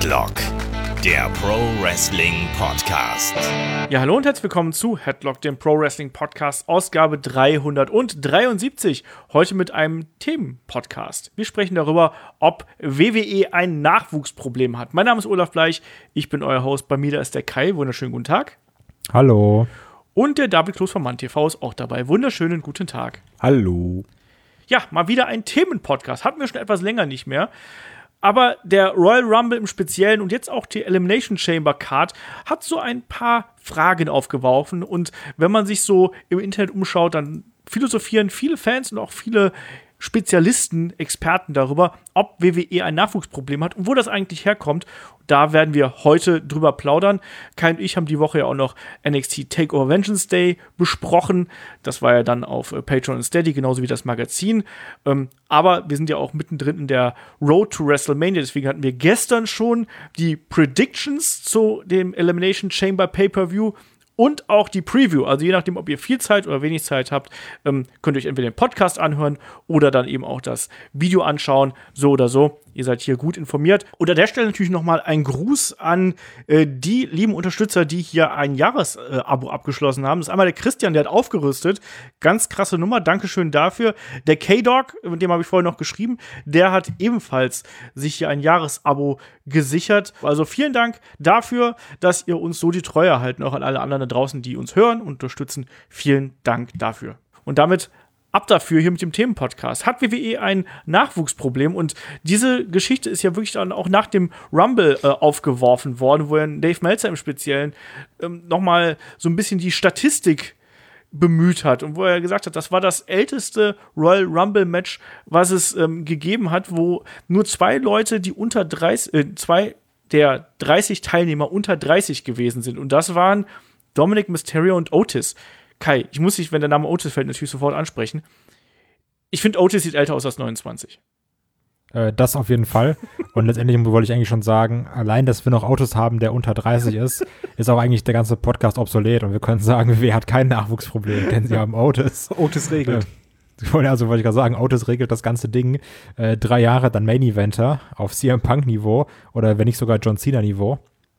Headlock, der Pro Wrestling Podcast. Ja, hallo und herzlich willkommen zu Headlock, dem Pro Wrestling Podcast, Ausgabe 373. Heute mit einem Themenpodcast. Wir sprechen darüber, ob WWE ein Nachwuchsproblem hat. Mein Name ist Olaf Bleich, ich bin euer Host. Bei mir da ist der Kai. Wunderschönen guten Tag. Hallo. Und der David Kloß von MannTV ist auch dabei. Wunderschönen guten Tag. Hallo. Ja, mal wieder ein Themenpodcast. Hatten wir schon etwas länger nicht mehr. Aber der Royal Rumble im Speziellen und jetzt auch die Elimination Chamber Card hat so ein paar Fragen aufgeworfen. Und wenn man sich so im Internet umschaut, dann philosophieren viele Fans und auch viele Spezialisten, Experten darüber, ob WWE ein Nachwuchsproblem hat und wo das eigentlich herkommt. Da werden wir heute drüber plaudern. Kai und ich haben die Woche ja auch noch NXT TakeOver Vengeance Day besprochen. Das war ja dann auf Patreon und Steady, genauso wie das Magazin. Aber wir sind ja auch mittendrin in der Road to WrestleMania. Deswegen hatten wir gestern schon die Predictions zu dem Elimination Chamber Pay-Per-View und auch die Preview. Also je nachdem, ob ihr viel Zeit oder wenig Zeit habt, könnt ihr euch entweder den Podcast anhören oder dann eben auch das Video anschauen. So oder so. Ihr seid hier gut informiert. Und an der Stelle natürlich nochmal ein Gruß an die lieben Unterstützer, die hier ein Jahresabo abgeschlossen haben. Das ist einmal der Christian, der hat aufgerüstet. Ganz krasse Nummer, Dankeschön dafür. Der K-Dog, mit dem habe ich vorher noch geschrieben, der hat ebenfalls sich hier ein Jahresabo gesichert. Also vielen Dank dafür, dass ihr uns so die Treue erhalten, auch an alle anderen da draußen, die uns hören und unterstützen. Vielen Dank dafür. Und damit ab dafür hier mit dem Themenpodcast. Hat WWE ein Nachwuchsproblem? Und diese Geschichte ist ja wirklich dann auch nach dem Rumble aufgeworfen worden, wo ja Dave Meltzer im Speziellen nochmal so ein bisschen die Statistik bemüht hat und wo er gesagt hat, das war das älteste Royal Rumble Match, was es gegeben hat, wo nur zwei Leute, die unter 30, zwei der 30 Teilnehmer unter 30 gewesen sind. Und das waren Dominic Mysterio und Otis. Kai, ich muss dich, wenn der Name Otis fällt, natürlich sofort ansprechen. Ich finde, Otis sieht älter aus als 29. Das auf jeden Fall. Und letztendlich wollte ich eigentlich schon sagen, allein, dass wir noch Autos haben, der unter 30 ist, ist auch eigentlich der ganze Podcast obsolet. Und wir können sagen, wer hat kein Nachwuchsproblem, denn sie haben Otis. Otis regelt. Also wollte ich gerade sagen, Otis regelt das ganze Ding. 3 Jahre dann Main Eventer auf CM Punk Niveau oder wenn nicht sogar John Cena Niveau.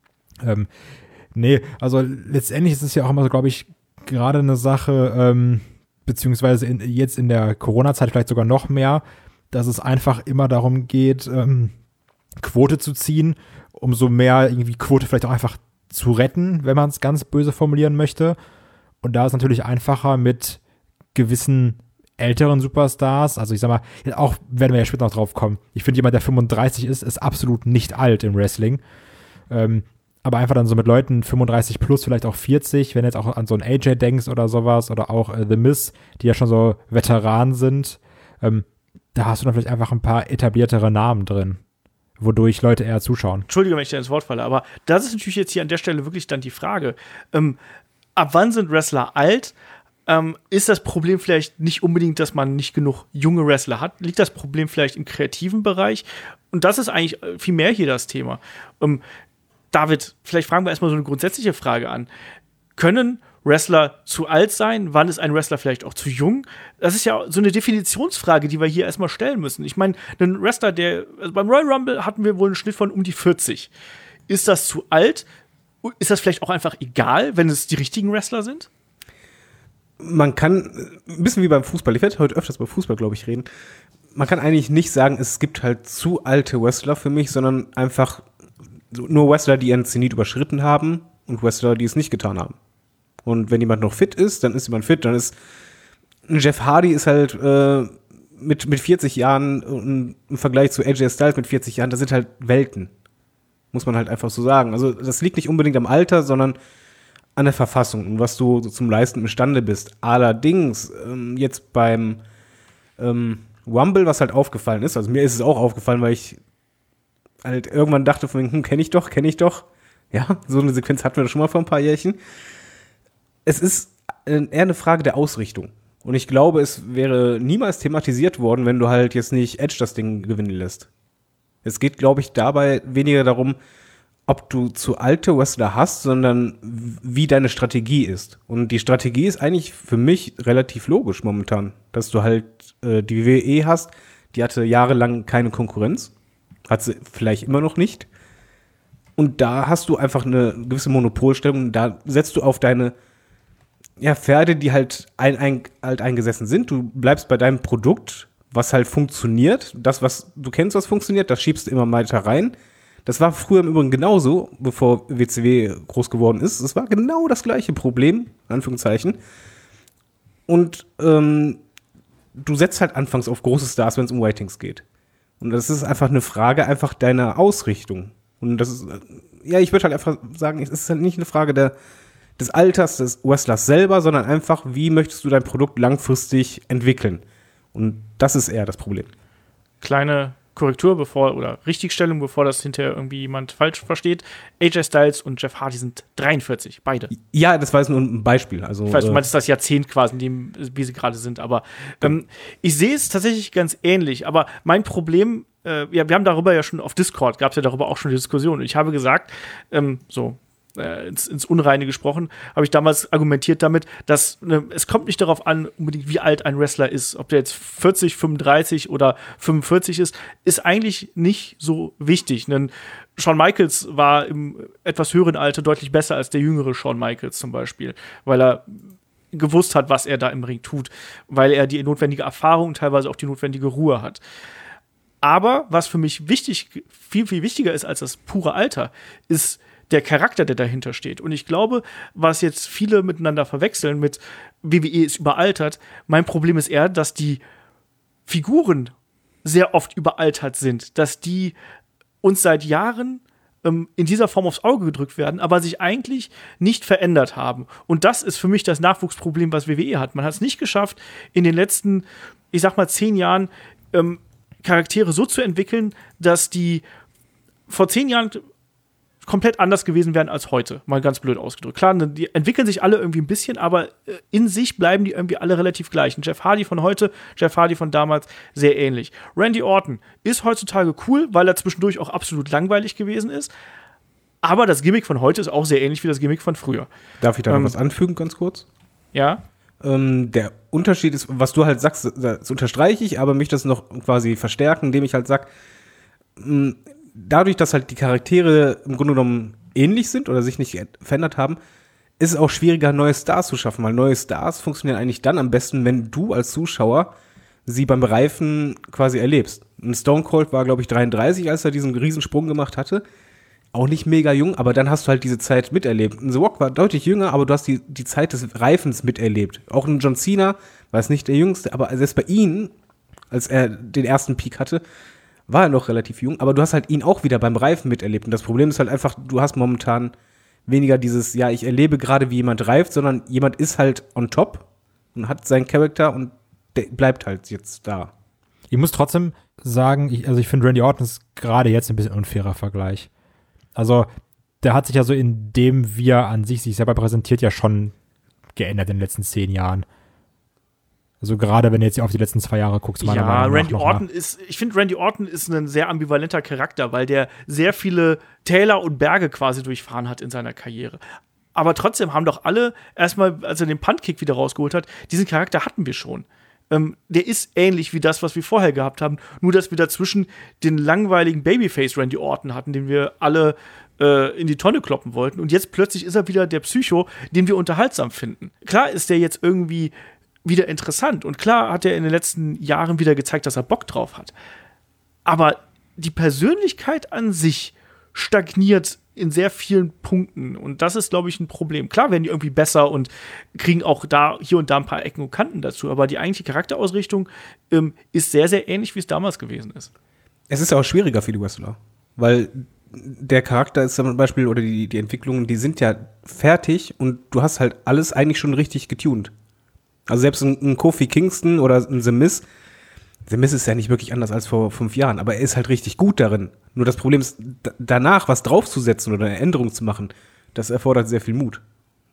Nee, also letztendlich ist es ja auch immer so, glaube ich, gerade eine Sache, beziehungsweise jetzt in der Corona-Zeit vielleicht sogar noch mehr, dass es einfach immer darum geht, Quote zu ziehen, umso mehr irgendwie Quote vielleicht auch einfach zu retten, wenn man es ganz böse formulieren möchte. Und da ist natürlich einfacher mit gewissen älteren Superstars, also ich sag mal, auch werden wir ja später noch drauf kommen. Ich finde, jemand, der 35 ist absolut nicht alt im Wrestling. Aber einfach dann so mit Leuten 35 plus, vielleicht auch 40, wenn du jetzt auch an so einen AJ denkst oder sowas, oder auch The Miz, die ja schon so Veteranen sind, da hast du dann vielleicht einfach ein paar etabliertere Namen drin, wodurch Leute eher zuschauen. Entschuldige, wenn ich dir ins Wort falle, aber das ist natürlich jetzt hier an der Stelle wirklich dann die Frage. Ab wann sind Wrestler alt? Ist das Problem vielleicht nicht unbedingt, dass man nicht genug junge Wrestler hat? Liegt das Problem vielleicht im kreativen Bereich? Und das ist eigentlich viel mehr hier das Thema. David, vielleicht fragen wir erstmal so eine grundsätzliche Frage an. Können Wrestler zu alt sein? Wann ist ein Wrestler vielleicht auch zu jung? Das ist ja so eine Definitionsfrage, die wir hier erstmal stellen müssen. Ich meine, ein Wrestler, also beim Royal Rumble hatten wir wohl einen Schnitt von um die 40. Ist das zu alt? Ist das vielleicht auch einfach egal, wenn es die richtigen Wrestler sind? Man kann, ein bisschen wie beim Fußball, ich werde heute öfters über Fußball, glaube ich, reden. Man kann eigentlich nicht sagen, es gibt halt zu alte Wrestler für mich, sondern einfach nur Wrestler, die ihren Zenit überschritten haben und Wrestler, die es nicht getan haben. Und wenn jemand noch fit ist, dann ist jemand fit. Dann ist Jeff Hardy ist halt mit 40 Jahren im Vergleich zu AJ Styles mit 40 Jahren, das sind halt Welten. Muss man halt einfach so sagen. Also das liegt nicht unbedingt am Alter, sondern an der Verfassung und was du so zum Leisten imstande bist. Allerdings jetzt beim Rumble, was halt aufgefallen ist, also mir ist es auch aufgefallen, weil ich halt irgendwann dachte von mir, kenne ich doch. Ja, so eine Sequenz hatten wir schon mal vor ein paar Jährchen. Es ist eher eine Frage der Ausrichtung. Und ich glaube, es wäre niemals thematisiert worden, wenn du halt jetzt nicht Edge das Ding gewinnen lässt. Es geht, glaube ich, dabei weniger darum, ob du zu alte Wrestler hast, sondern wie deine Strategie ist. Und die Strategie ist eigentlich für mich relativ logisch momentan, dass du halt die WWE hast, die hatte jahrelang keine Konkurrenz, hat sie vielleicht immer noch nicht. Und da hast du einfach eine gewisse Monopolstellung. Da setzt du auf deine Pferde, die halt eingesessen sind. Du bleibst bei deinem Produkt, was halt funktioniert. Das, was du kennst, was funktioniert, das schiebst du immer weiter rein. Das war früher im Übrigen genauso, bevor WCW groß geworden ist. Es war genau das gleiche Problem, in Anführungszeichen. Und du setzt halt anfangs auf große Stars, wenn es um Ratings geht. Und das ist einfach eine Frage einfach deiner Ausrichtung. Und das ist, ich würde halt einfach sagen, es ist halt nicht eine Frage des Alters des Wrestlers selber, sondern einfach, wie möchtest du dein Produkt langfristig entwickeln? Und das ist eher das Problem. Kleine Korrektur oder Richtigstellung, bevor das hinterher irgendwie jemand falsch versteht. AJ Styles und Jeff Hardy sind 43, beide. Ja, das war jetzt nur ein Beispiel. Also, ich weiß, du meinst das Jahrzehnt quasi, in dem, wie sie gerade sind, aber ich sehe es tatsächlich ganz ähnlich, aber mein Problem, wir haben darüber ja schon auf Discord, gab es ja darüber auch schon die Diskussion und ich habe gesagt, ins Unreine gesprochen, habe ich damals argumentiert damit, dass es kommt nicht darauf an, unbedingt wie alt ein Wrestler ist, ob der jetzt 40, 35 oder 45 ist eigentlich nicht so wichtig. Denn Shawn Michaels war im etwas höheren Alter deutlich besser als der jüngere Shawn Michaels zum Beispiel, weil er gewusst hat, was er da im Ring tut, weil er die notwendige Erfahrung und teilweise auch die notwendige Ruhe hat. Aber was für mich viel, viel wichtiger ist als das pure Alter, ist der Charakter, der dahinter steht. Und ich glaube, was jetzt viele miteinander verwechseln mit WWE ist überaltert, mein Problem ist eher, dass die Figuren sehr oft überaltert sind, dass die uns seit Jahren in dieser Form aufs Auge gedrückt werden, aber sich eigentlich nicht verändert haben. Und das ist für mich das Nachwuchsproblem, was WWE hat. Man hat es nicht geschafft, in den letzten, 10 Jahren Charaktere so zu entwickeln, dass die vor 10 Jahren komplett anders gewesen wären als heute, mal ganz blöd ausgedrückt. Klar, die entwickeln sich alle irgendwie ein bisschen, aber in sich bleiben die irgendwie alle relativ gleich. Und Jeff Hardy von heute, Jeff Hardy von damals, sehr ähnlich. Randy Orton ist heutzutage cool, weil er zwischendurch auch absolut langweilig gewesen ist, aber das Gimmick von heute ist auch sehr ähnlich wie das Gimmick von früher. Darf ich da noch was anfügen, ganz kurz? Ja. Der Unterschied ist, was du halt sagst, das unterstreiche ich, aber möchte das noch quasi verstärken, indem ich halt sage, dadurch, dass halt die Charaktere im Grunde genommen ähnlich sind oder sich nicht verändert haben, ist es auch schwieriger, neue Stars zu schaffen, weil neue Stars funktionieren eigentlich dann am besten, wenn du als Zuschauer sie beim Reifen quasi erlebst. Ein Stone Cold war, glaube ich, 33, als er diesen Riesensprung gemacht hatte. Auch nicht mega jung, aber dann hast du halt diese Zeit miterlebt. Ein The Rock war deutlich jünger, aber du hast die Zeit des Reifens miterlebt. Auch ein John Cena war es nicht der Jüngste, aber selbst bei ihm, als er den ersten Peak hatte, war er noch relativ jung, aber du hast halt ihn auch wieder beim Reifen miterlebt. Und das Problem ist halt einfach, du hast momentan weniger dieses, ich erlebe gerade, wie jemand reift, sondern jemand ist halt on top und hat seinen Charakter und der bleibt halt jetzt da. Ich muss trotzdem sagen, ich finde Randy Orton ist gerade jetzt ein bisschen unfairer Vergleich. Also, der hat sich ja so in dem, wie er an sich selber präsentiert, ja schon geändert in den letzten 10 Jahren. Also gerade wenn du jetzt auf die letzten 2 Jahre guckst, meiner Meinung nach. Ich finde, Randy Orton ist ein sehr ambivalenter Charakter, weil der sehr viele Täler und Berge quasi durchfahren hat in seiner Karriere. Aber trotzdem haben doch alle erstmal, als er den Puntkick wieder rausgeholt hat, diesen Charakter hatten wir schon. Der ist ähnlich wie das, was wir vorher gehabt haben, nur dass wir dazwischen den langweiligen Babyface Randy Orton hatten, den wir alle in die Tonne kloppen wollten. Und jetzt plötzlich ist er wieder der Psycho, den wir unterhaltsam finden. Klar ist der jetzt irgendwie wieder interessant. Und klar hat er in den letzten Jahren wieder gezeigt, dass er Bock drauf hat. Aber die Persönlichkeit an sich stagniert in sehr vielen Punkten. Und das ist, glaube ich, ein Problem. Klar werden die irgendwie besser und kriegen auch hier und da ein paar Ecken und Kanten dazu. Aber die eigentliche Charakterausrichtung ist sehr, sehr ähnlich, wie es damals gewesen ist. Es ist ja auch schwieriger für die Wrestler. Weil der Charakter ist zum Beispiel, oder die Entwicklungen, die sind ja fertig und du hast halt alles eigentlich schon richtig getuned. Also selbst ein Kofi Kingston oder ein The Miz ist ja nicht wirklich anders als vor 5 Jahren, aber er ist halt richtig gut darin. Nur das Problem ist, danach was draufzusetzen oder eine Änderung zu machen, das erfordert sehr viel Mut.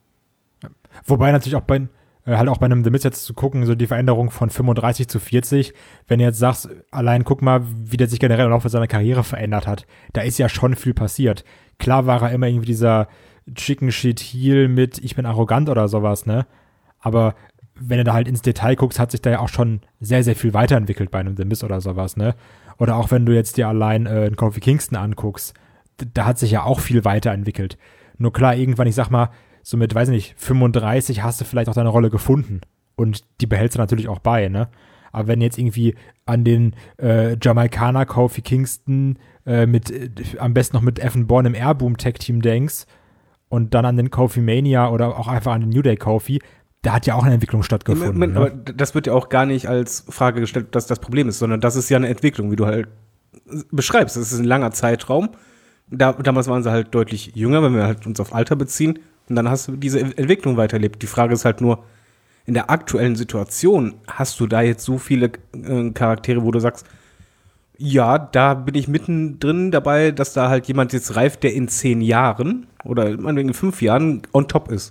Wobei natürlich auch bei einem The Miz jetzt zu gucken, so die Veränderung von 35 zu 40, wenn du jetzt sagst, allein guck mal, wie der sich generell im Laufe seiner Karriere verändert hat, da ist ja schon viel passiert. Klar war er immer irgendwie dieser Chicken Shit Heel mit ich bin arrogant oder sowas, ne? Aber wenn du da halt ins Detail guckst, hat sich da ja auch schon sehr, sehr viel weiterentwickelt bei einem The Miz oder sowas, ne? Oder auch wenn du jetzt dir allein einen Kofi Kingston anguckst, da hat sich ja auch viel weiterentwickelt. Nur klar, irgendwann, ich sag mal, so mit, weiß nicht, 35 hast du vielleicht auch deine Rolle gefunden. Und die behältst du natürlich auch bei, ne? Aber wenn du jetzt irgendwie an den Jamaikaner Kofi Kingston am besten noch mit Evan Bourne im Airboom-Tag-Team denkst und dann an den Kofi Mania oder auch einfach an den New Day Kofi, da hat ja auch eine Entwicklung stattgefunden. Aber das wird ja auch gar nicht als Frage gestellt, dass das Problem ist, sondern das ist ja eine Entwicklung, wie du halt beschreibst. Das ist ein langer Zeitraum. Damals waren sie halt deutlich jünger, wenn wir halt uns auf Alter beziehen. Und dann hast du diese Entwicklung weiterlebt. Die Frage ist halt nur, in der aktuellen Situation hast du da jetzt so viele Charaktere, wo du sagst, ja, da bin ich mittendrin dabei, dass da halt jemand jetzt reift, der in 10 Jahren oder in 5 Jahren on top ist.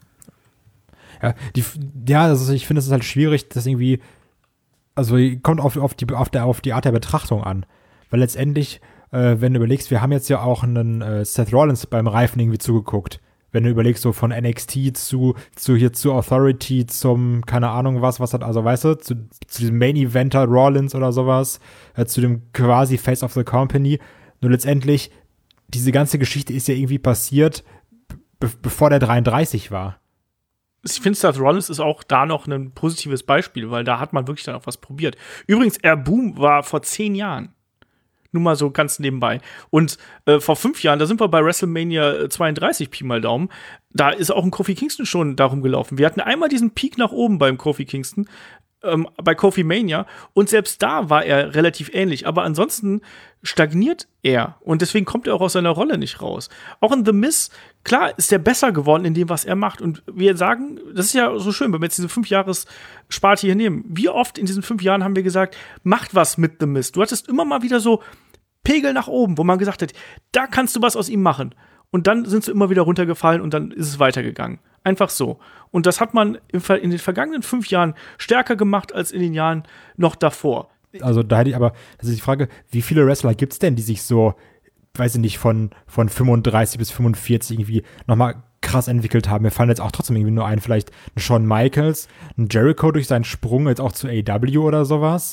Ja, also ich finde, es ist halt schwierig, das irgendwie, also kommt auf die Art der Betrachtung an. Weil letztendlich, wenn du überlegst, wir haben jetzt ja auch einen Seth Rollins beim Reifen irgendwie zugeguckt. Wenn du überlegst, so von NXT zu Authority zum, keine Ahnung was hat, also weißt du, zu diesem Main-Eventer Rollins oder sowas, zu dem quasi Face of the Company. Nur letztendlich, diese ganze Geschichte ist ja irgendwie passiert, bevor der 33 war. Ich finde, Seth Rollins ist auch da noch ein positives Beispiel, weil da hat man wirklich dann auch was probiert. Übrigens, Airboom war vor 10 Jahren. Nur mal so ganz nebenbei. Und vor 5 Jahren, da sind wir bei WrestleMania 32, Pi mal Daumen, da ist auch ein Kofi Kingston schon darum gelaufen. Wir hatten einmal diesen Peak nach oben beim Kofi Kingston, bei Kofi Mania, und selbst da war er relativ ähnlich. Aber ansonsten stagniert er. Und deswegen kommt er auch aus seiner Rolle nicht raus. Auch in The Miz, klar, ist er besser geworden in dem, was er macht. Und wir sagen, das ist ja so schön, wenn wir jetzt diese 5-Jahres-Sparte hier nehmen. Wie oft in diesen 5 Jahren haben wir gesagt, macht was mit The Miz. Du hattest immer mal wieder so Pegel nach oben, wo man gesagt hat, da kannst du was aus ihm machen. Und dann sind sie immer wieder runtergefallen und dann ist es weitergegangen. Einfach so. Und das hat man in den vergangenen 5 Jahren stärker gemacht als in den Jahren noch davor. Also da hätte ich aber, das ist die Frage, wie viele Wrestler gibt es denn, die sich so, weiß ich nicht, von 35 bis 45 irgendwie nochmal krass entwickelt haben? Mir fallen jetzt auch trotzdem irgendwie nur ein, vielleicht ein Shawn Michaels, ein Jericho durch seinen Sprung jetzt auch zu AEW oder sowas.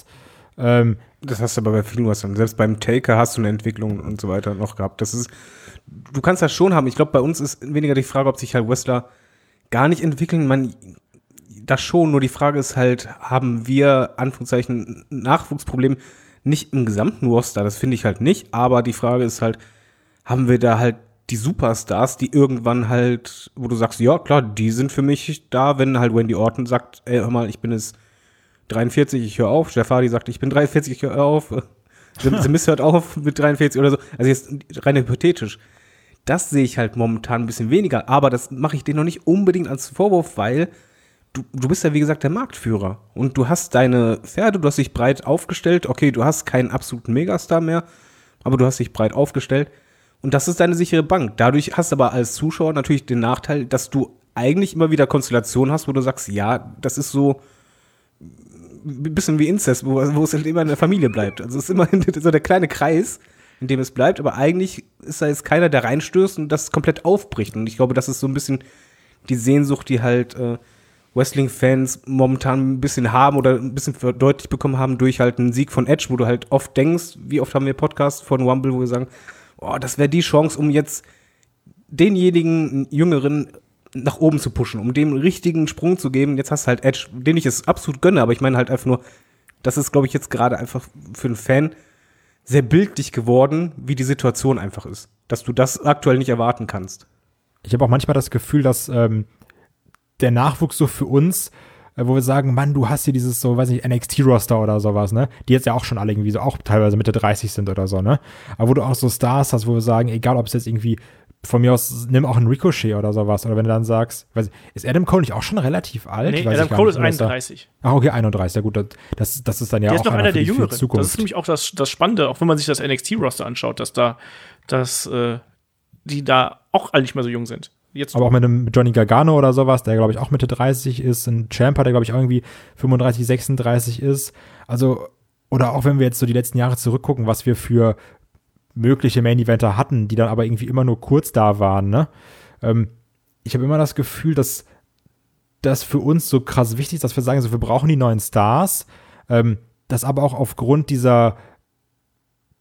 Das hast du aber bei vielen Wrestlern. Selbst beim Taker hast du eine Entwicklung und so weiter noch gehabt. Du kannst das schon haben. Ich glaube, bei uns ist weniger die Frage, ob sich halt Wrestler gar nicht entwickeln. Das schon, nur die Frage ist halt, haben wir, Anführungszeichen, ein Nachwuchsproblem nicht im gesamten Roster? Das finde ich halt nicht. Aber die Frage ist halt, haben wir da halt die Superstars, die irgendwann halt, wo du sagst, ja klar, die sind für mich da, wenn halt Randy Orton sagt, ey, hör mal, ich bin jetzt 43, ich höre auf. Jeff Hardy sagt, ich bin 43, ich höre auf. The Miz hört auf mit 43 oder so. Also jetzt rein hypothetisch. Das sehe ich halt momentan ein bisschen weniger. Aber das mache ich dir noch nicht unbedingt als Vorwurf, weil du bist ja, wie gesagt, der Marktführer. Und du hast deine Pferde, du hast dich breit aufgestellt. Okay, du hast keinen absoluten Megastar mehr, aber du hast dich breit aufgestellt. Und das ist deine sichere Bank. Dadurch hast du aber als Zuschauer natürlich den Nachteil, dass du eigentlich immer wieder Konstellationen hast, wo du sagst, ja, das ist so ein bisschen wie Inzest, wo es halt immer in der Familie bleibt. Also es ist immer so der kleine Kreis, in dem es bleibt, aber eigentlich ist da jetzt keiner, der reinstößt und das komplett aufbricht. Und ich glaube, das ist so ein bisschen die Sehnsucht, die halt Wrestling-Fans momentan ein bisschen haben oder ein bisschen verdeutlicht bekommen haben durch halt einen Sieg von Edge, wo du halt oft denkst, wie oft haben wir Podcasts von Rumble, wo wir sagen, oh, das wäre die Chance, um jetzt denjenigen Jüngeren nach oben zu pushen, um dem einen richtigen Sprung zu geben. Jetzt hast du halt Edge, den ich es absolut gönne, aber ich meine halt einfach nur, das ist, glaube ich, jetzt gerade einfach für einen Fan sehr bildlich geworden, wie die Situation einfach ist. Dass du das aktuell nicht erwarten kannst. Ich habe auch manchmal das Gefühl, dass der Nachwuchs so für uns, wo wir sagen, Mann, du hast hier dieses so, weiß nicht, NXT-Roster oder sowas, ne? Die jetzt ja auch schon alle irgendwie so auch teilweise Mitte 30 sind oder so, ne? Aber wo du auch so Stars hast, wo wir sagen, egal ob es jetzt irgendwie von mir aus, nimm auch einen Ricochet oder sowas. Oder wenn du dann sagst, ist Adam Cole nicht auch schon relativ alt? Nee, Adam Cole ist 31. Ach, okay, 31. Ja gut, das ist dann ja der auch ist noch einer der Jüngeren. Zukunft. Das ist nämlich auch das Spannende, auch wenn man sich das NXT-Roster anschaut, dass die da auch alle nicht mehr so jung sind. Jetzt aber auch mit einem Johnny Gargano oder sowas, der, glaube ich, auch Mitte 30 ist. Ein Ciampa, der, glaube ich, auch irgendwie 35, 36 ist. Also, oder auch wenn wir jetzt so die letzten Jahre zurückgucken, was wir für mögliche Main-Eventer hatten, die dann aber irgendwie immer nur kurz da waren, ne? Ich habe immer das Gefühl, dass das für uns so krass wichtig ist, dass wir sagen, so, wir brauchen die neuen Stars, das aber auch aufgrund dieser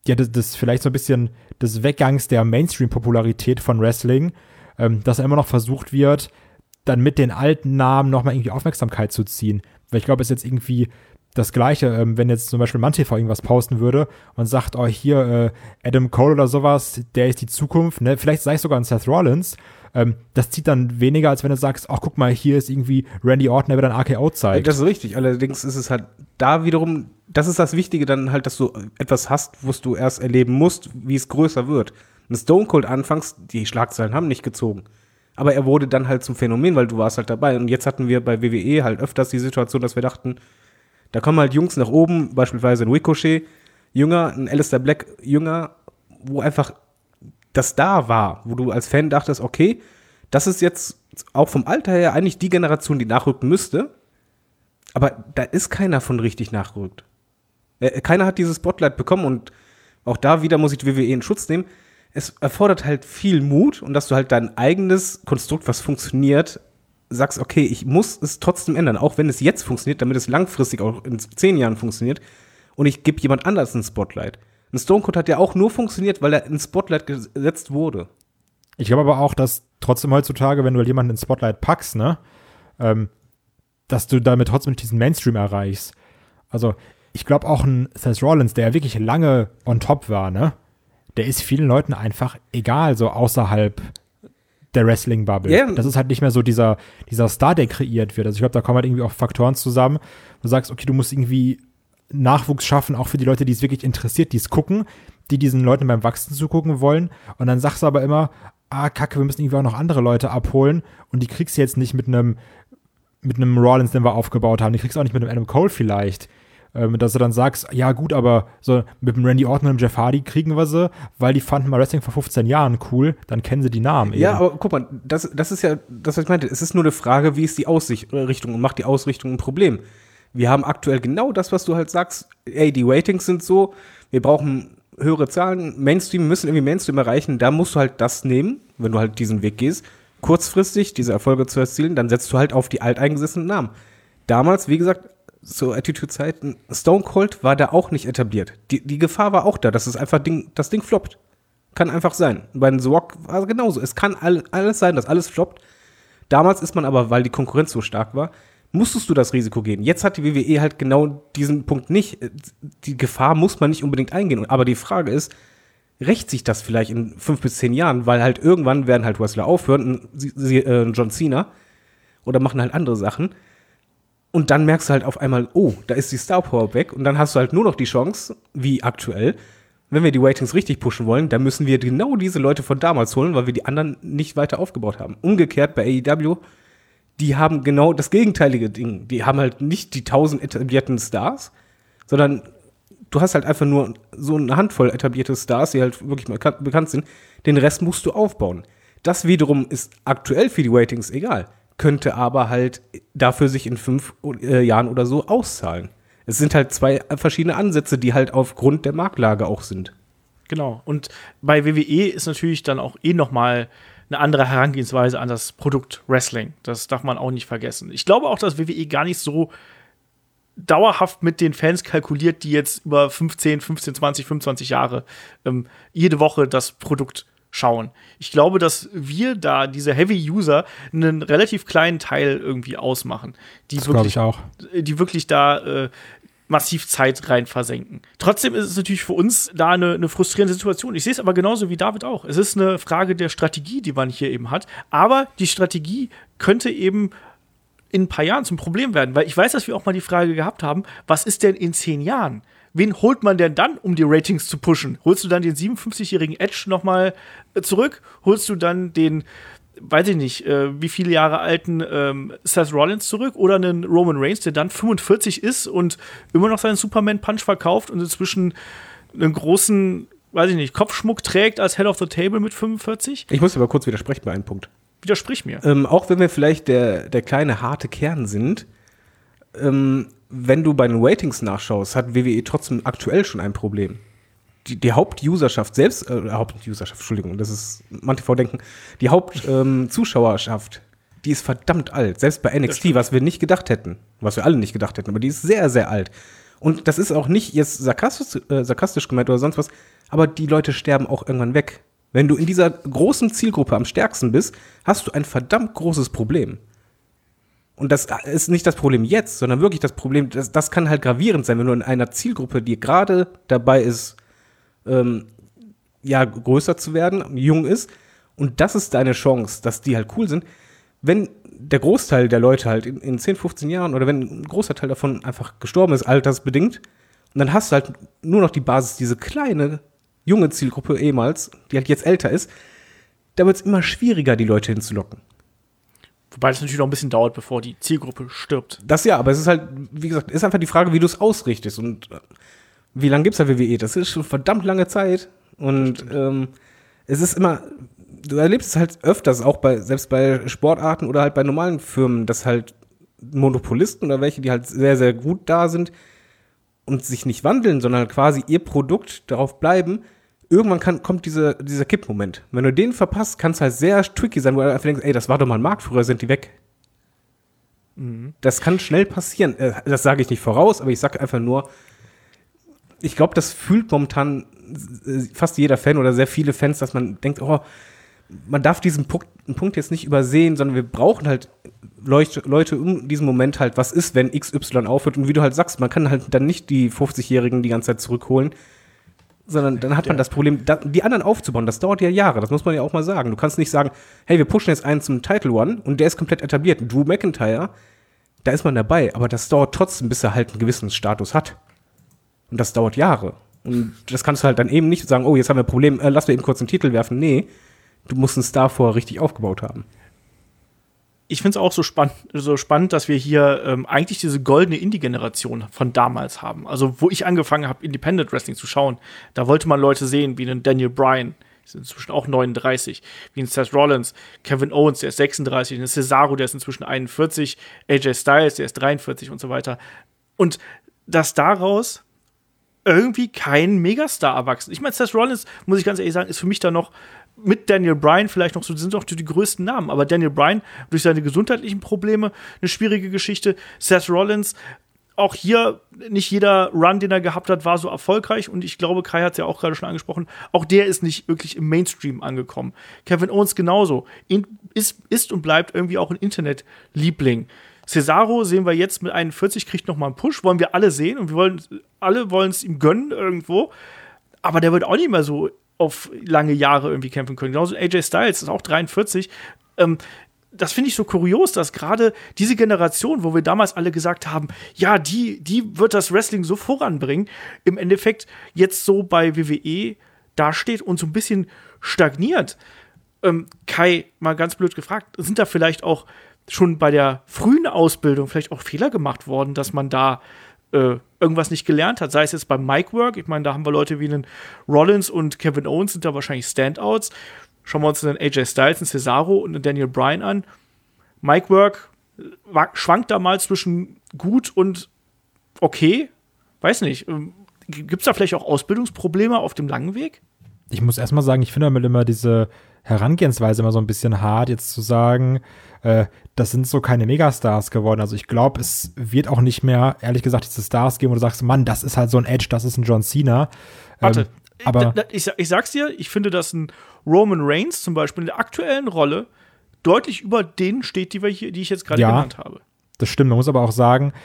das vielleicht so ein bisschen des Weggangs der Mainstream-Popularität von Wrestling, dass immer noch versucht wird, dann mit den alten Namen nochmal irgendwie Aufmerksamkeit zu ziehen. Weil ich glaube, es ist jetzt irgendwie das Gleiche, wenn jetzt zum Beispiel MannTV irgendwas posten würde und sagt, oh, hier Adam Cole oder sowas, der ist die Zukunft, ne? Vielleicht sei es sogar ein Seth Rollins, das zieht dann weniger, als wenn du sagst, ach, guck mal, hier ist irgendwie Randy Orton, der wieder ein RKO zeigt. Das ist richtig, allerdings ist es halt da wiederum, das ist das Wichtige dann halt, dass du etwas hast, was du erst erleben musst, wie es größer wird. Und Stone Cold anfangs, die Schlagzeilen haben nicht gezogen. Aber er wurde dann halt zum Phänomen, weil du warst halt dabei. Und jetzt hatten wir bei WWE halt öfters die Situation, dass wir dachten, da kommen halt Jungs nach oben, beispielsweise ein Ricochet, jünger, ein Aleister Black, jünger, wo einfach das da war, wo du als Fan dachtest, okay, das ist jetzt auch vom Alter her eigentlich die Generation, die nachrücken müsste, aber da ist keiner von richtig nachgerückt. Keiner hat dieses Spotlight bekommen und auch da wieder muss ich die WWE in Schutz nehmen. Es erfordert halt viel Mut und dass du halt dein eigenes Konstrukt, was funktioniert, sagst, okay, ich muss es trotzdem ändern, auch wenn es jetzt funktioniert, damit es langfristig auch in 10 Jahren funktioniert und ich gebe jemand anders ein Spotlight. Ein Stone Cold hat ja auch nur funktioniert, weil er ins Spotlight gesetzt wurde. Ich glaube aber auch, dass trotzdem heutzutage, wenn du halt jemanden ins Spotlight packst, ne, dass du damit trotzdem diesen Mainstream erreichst. Also, ich glaube auch ein Seth Rollins, der ja wirklich lange on top war, ne, der ist vielen Leuten einfach egal, so außerhalb der Wrestling-Bubble. Yeah. Das ist halt nicht mehr so dieser Star, der kreiert wird. Also ich glaube, da kommen halt irgendwie auch Faktoren zusammen, wo du sagst, okay, du musst irgendwie Nachwuchs schaffen, auch für die Leute, die es wirklich interessiert, die es gucken, die diesen Leuten beim Wachsen zugucken wollen. Und dann sagst du aber immer, kacke, wir müssen irgendwie auch noch andere Leute abholen. Und die kriegst du jetzt nicht mit einem Rollins, den wir aufgebaut haben. Die kriegst du auch nicht mit einem Adam Cole vielleicht. Dass du dann sagst, ja gut, aber so mit dem Randy Orton und dem Jeff Hardy kriegen wir sie, weil die fanden mal Wrestling vor 15 Jahren cool, dann kennen sie die Namen eben. Ja, aber guck mal, das ist ja das, was ich meinte. Es ist nur eine Frage, wie ist die Ausrichtung und macht die Ausrichtung ein Problem. Wir haben aktuell genau das, was du halt sagst, ey, die Ratings sind so, wir brauchen höhere Zahlen, Mainstream, müssen irgendwie Mainstream erreichen, da musst du halt das nehmen, wenn du halt diesen Weg gehst, kurzfristig diese Erfolge zu erzielen, dann setzt du halt auf die alteingesessenen Namen. Damals, wie gesagt, zur Attitude-Zeiten, Stone Cold war da auch nicht etabliert. Die Gefahr war auch da, dass es einfach das Ding floppt. Kann einfach sein. Bei The Rock war es genauso. Es kann alles sein, dass alles floppt. Damals ist man aber, weil die Konkurrenz so stark war, musstest du das Risiko gehen. Jetzt hat die WWE halt genau diesen Punkt nicht. Die Gefahr muss man nicht unbedingt eingehen. Aber die Frage ist, rächt sich das vielleicht in 5 bis 10 Jahren? Weil halt irgendwann werden halt Wrestler aufhören, John Cena, oder machen halt andere Sachen. Und dann merkst du halt auf einmal, oh, da ist die Star Power weg. Und dann hast du halt nur noch die Chance, wie aktuell, wenn wir die Ratings richtig pushen wollen, dann müssen wir genau diese Leute von damals holen, weil wir die anderen nicht weiter aufgebaut haben. Umgekehrt bei AEW, die haben genau das gegenteilige Ding. Die haben halt nicht die 1000 etablierten Stars, sondern du hast halt einfach nur so eine Handvoll etablierte Stars, die halt wirklich mal bekannt sind. Den Rest musst du aufbauen. Das wiederum ist aktuell für die Ratings egal, könnte aber halt dafür sich in 5 Jahren oder so auszahlen. Es sind halt 2 verschiedene Ansätze, die halt aufgrund der Marktlage auch sind. Genau. Und bei WWE ist natürlich dann auch nochmal eine andere Herangehensweise an das Produkt Wrestling. Das darf man auch nicht vergessen. Ich glaube auch, dass WWE gar nicht so dauerhaft mit den Fans kalkuliert, die jetzt über 15, 20, 25 Jahre jede Woche das Produkt schauen. Ich glaube, dass wir da, diese Heavy-User, einen relativ kleinen Teil irgendwie ausmachen. Das glaube ich auch. Die wirklich da massiv Zeit rein versenken. Trotzdem ist es natürlich für uns da eine frustrierende Situation. Ich sehe es aber genauso wie David auch. Es ist eine Frage der Strategie, die man hier eben hat. Aber die Strategie könnte eben in ein paar Jahren zum Problem werden. Weil ich weiß, dass wir auch mal die Frage gehabt haben, was ist denn in 10 Jahren? Wen holt man denn dann, um die Ratings zu pushen? Holst du dann den 57-jährigen Edge nochmal zurück? Holst du dann den, weiß ich nicht, wie viele Jahre alten Seth Rollins zurück? Oder einen Roman Reigns, der dann 45 ist und immer noch seinen Superman-Punch verkauft und inzwischen einen großen, weiß ich nicht, Kopfschmuck trägt als Head of the Table mit 45? Ich muss aber kurz widersprechen bei einem Punkt. Widersprich mir. Auch wenn wir vielleicht der kleine, harte Kern sind, wenn du bei den Ratings nachschaust, hat WWE trotzdem aktuell schon ein Problem. Die Hauptuserschaft selbst, Entschuldigung, das ist MannTV-Denken, die Hauptzuschauerschaft, die ist verdammt alt. Selbst bei NXT, was wir nicht gedacht hätten, was wir alle nicht gedacht hätten, aber die ist sehr, sehr alt. Und das ist auch nicht jetzt sarkastisch gemeint oder sonst was, aber die Leute sterben auch irgendwann weg. Wenn du in dieser großen Zielgruppe am stärksten bist, hast du ein verdammt großes Problem. Und das ist nicht das Problem jetzt, sondern wirklich das Problem, das kann halt gravierend sein, wenn du in einer Zielgruppe, die gerade dabei ist, größer zu werden, jung ist, und das ist deine Chance, dass die halt cool sind. Wenn der Großteil der Leute halt in 10, 15 Jahren oder wenn ein großer Teil davon einfach gestorben ist, altersbedingt, und dann hast du halt nur noch die Basis, diese kleine, junge Zielgruppe ehemals, die halt jetzt älter ist, da wird es immer schwieriger, die Leute hinzulocken. Wobei das natürlich noch ein bisschen dauert, bevor die Zielgruppe stirbt. Das ja, aber es ist halt, wie gesagt, ist einfach die Frage, wie du es ausrichtest. Und wie lange gibt's da WWE? Das ist schon verdammt lange Zeit. Und es ist immer, du erlebst es halt öfters, auch selbst bei Sportarten oder halt bei normalen Firmen, dass halt Monopolisten oder welche, die halt sehr, sehr gut da sind und sich nicht wandeln, sondern halt quasi ihr Produkt darauf bleiben. Irgendwann kommt dieser Kippmoment. Wenn du den verpasst, kann es halt sehr tricky sein, wo du einfach denkst, ey, das war doch mal ein Markt, früher sind die weg. Mhm. Das kann schnell passieren. Das sage ich nicht voraus, aber ich sage einfach nur, ich glaube, das fühlt momentan fast jeder Fan oder sehr viele Fans, dass man denkt, oh, man darf diesen Punkt jetzt nicht übersehen, sondern wir brauchen halt Leute um diesen Moment halt, was ist, wenn XY aufhört. Und wie du halt sagst, man kann halt dann nicht die 50-Jährigen die ganze Zeit zurückholen, sondern dann hat man das Problem, die anderen aufzubauen. Das dauert ja Jahre, das muss man ja auch mal sagen. Du kannst nicht sagen, hey, wir pushen jetzt einen zum Title One und der ist komplett etabliert. Drew McIntyre, da ist man dabei, aber das dauert trotzdem, bis er halt einen gewissen Status hat. Und das dauert Jahre. Und das kannst du halt dann eben nicht sagen, oh, jetzt haben wir ein Problem, lass mir eben kurz einen Titel werfen. Nee, du musst einen Star vorher richtig aufgebaut haben. Ich finde es auch so spannend, dass wir hier eigentlich diese goldene Indie-Generation von damals haben. Also, wo ich angefangen habe, Independent Wrestling zu schauen, da wollte man Leute sehen, wie einen Daniel Bryan, die sind inzwischen auch 39, wie einen Seth Rollins, Kevin Owens, der ist 36, einen Cesaro, der ist inzwischen 41, AJ Styles, der ist 43 und so weiter. Und dass daraus irgendwie kein Megastar erwachsen. Ich meine, Seth Rollins, muss ich ganz ehrlich sagen, ist für mich da noch mit Daniel Bryan vielleicht noch so, sind doch die größten Namen. Aber Daniel Bryan durch seine gesundheitlichen Probleme eine schwierige Geschichte. Seth Rollins, auch hier nicht jeder Run, den er gehabt hat, war so erfolgreich. Und ich glaube, Kai hat es ja auch gerade schon angesprochen, auch der ist nicht wirklich im Mainstream angekommen. Kevin Owens genauso. Ist und bleibt irgendwie auch ein Internetliebling. Cesaro sehen wir jetzt mit 41, kriegt noch mal einen Push, wollen wir alle sehen und alle wollen es ihm gönnen irgendwo. Aber der wird auch nicht mehr so auf lange Jahre irgendwie kämpfen können. Genauso AJ Styles ist auch 43. Das finde ich so kurios, dass gerade diese Generation, wo wir damals alle gesagt haben, ja, die wird das Wrestling so voranbringen, im Endeffekt jetzt so bei WWE dasteht und so ein bisschen stagniert. Kai, mal ganz blöd gefragt, sind da vielleicht auch schon bei der frühen Ausbildung vielleicht auch Fehler gemacht worden, dass man da irgendwas nicht gelernt hat, sei es jetzt beim Micwork, ich meine, da haben wir Leute wie einen Rollins und Kevin Owens, sind da wahrscheinlich Standouts. Schauen wir uns einen AJ Styles, einen Cesaro und einen Daniel Bryan an. Micwork schwankt da mal zwischen gut und okay, weiß nicht. Gibt es da vielleicht auch Ausbildungsprobleme auf dem langen Weg? Ich muss erstmal sagen, ich finde damit immer diese Herangehensweise immer so ein bisschen hart, jetzt zu sagen, das sind so keine Megastars geworden. Also ich glaube, es wird auch nicht mehr, ehrlich gesagt, diese Stars geben, wo du sagst, Mann, das ist halt so ein Edge, das ist ein John Cena. Warte, aber ich sag's dir, ich finde, dass ein Roman Reigns zum Beispiel in der aktuellen Rolle deutlich über denen steht, die ich jetzt gerade genannt habe. Das stimmt, man muss aber auch sagen,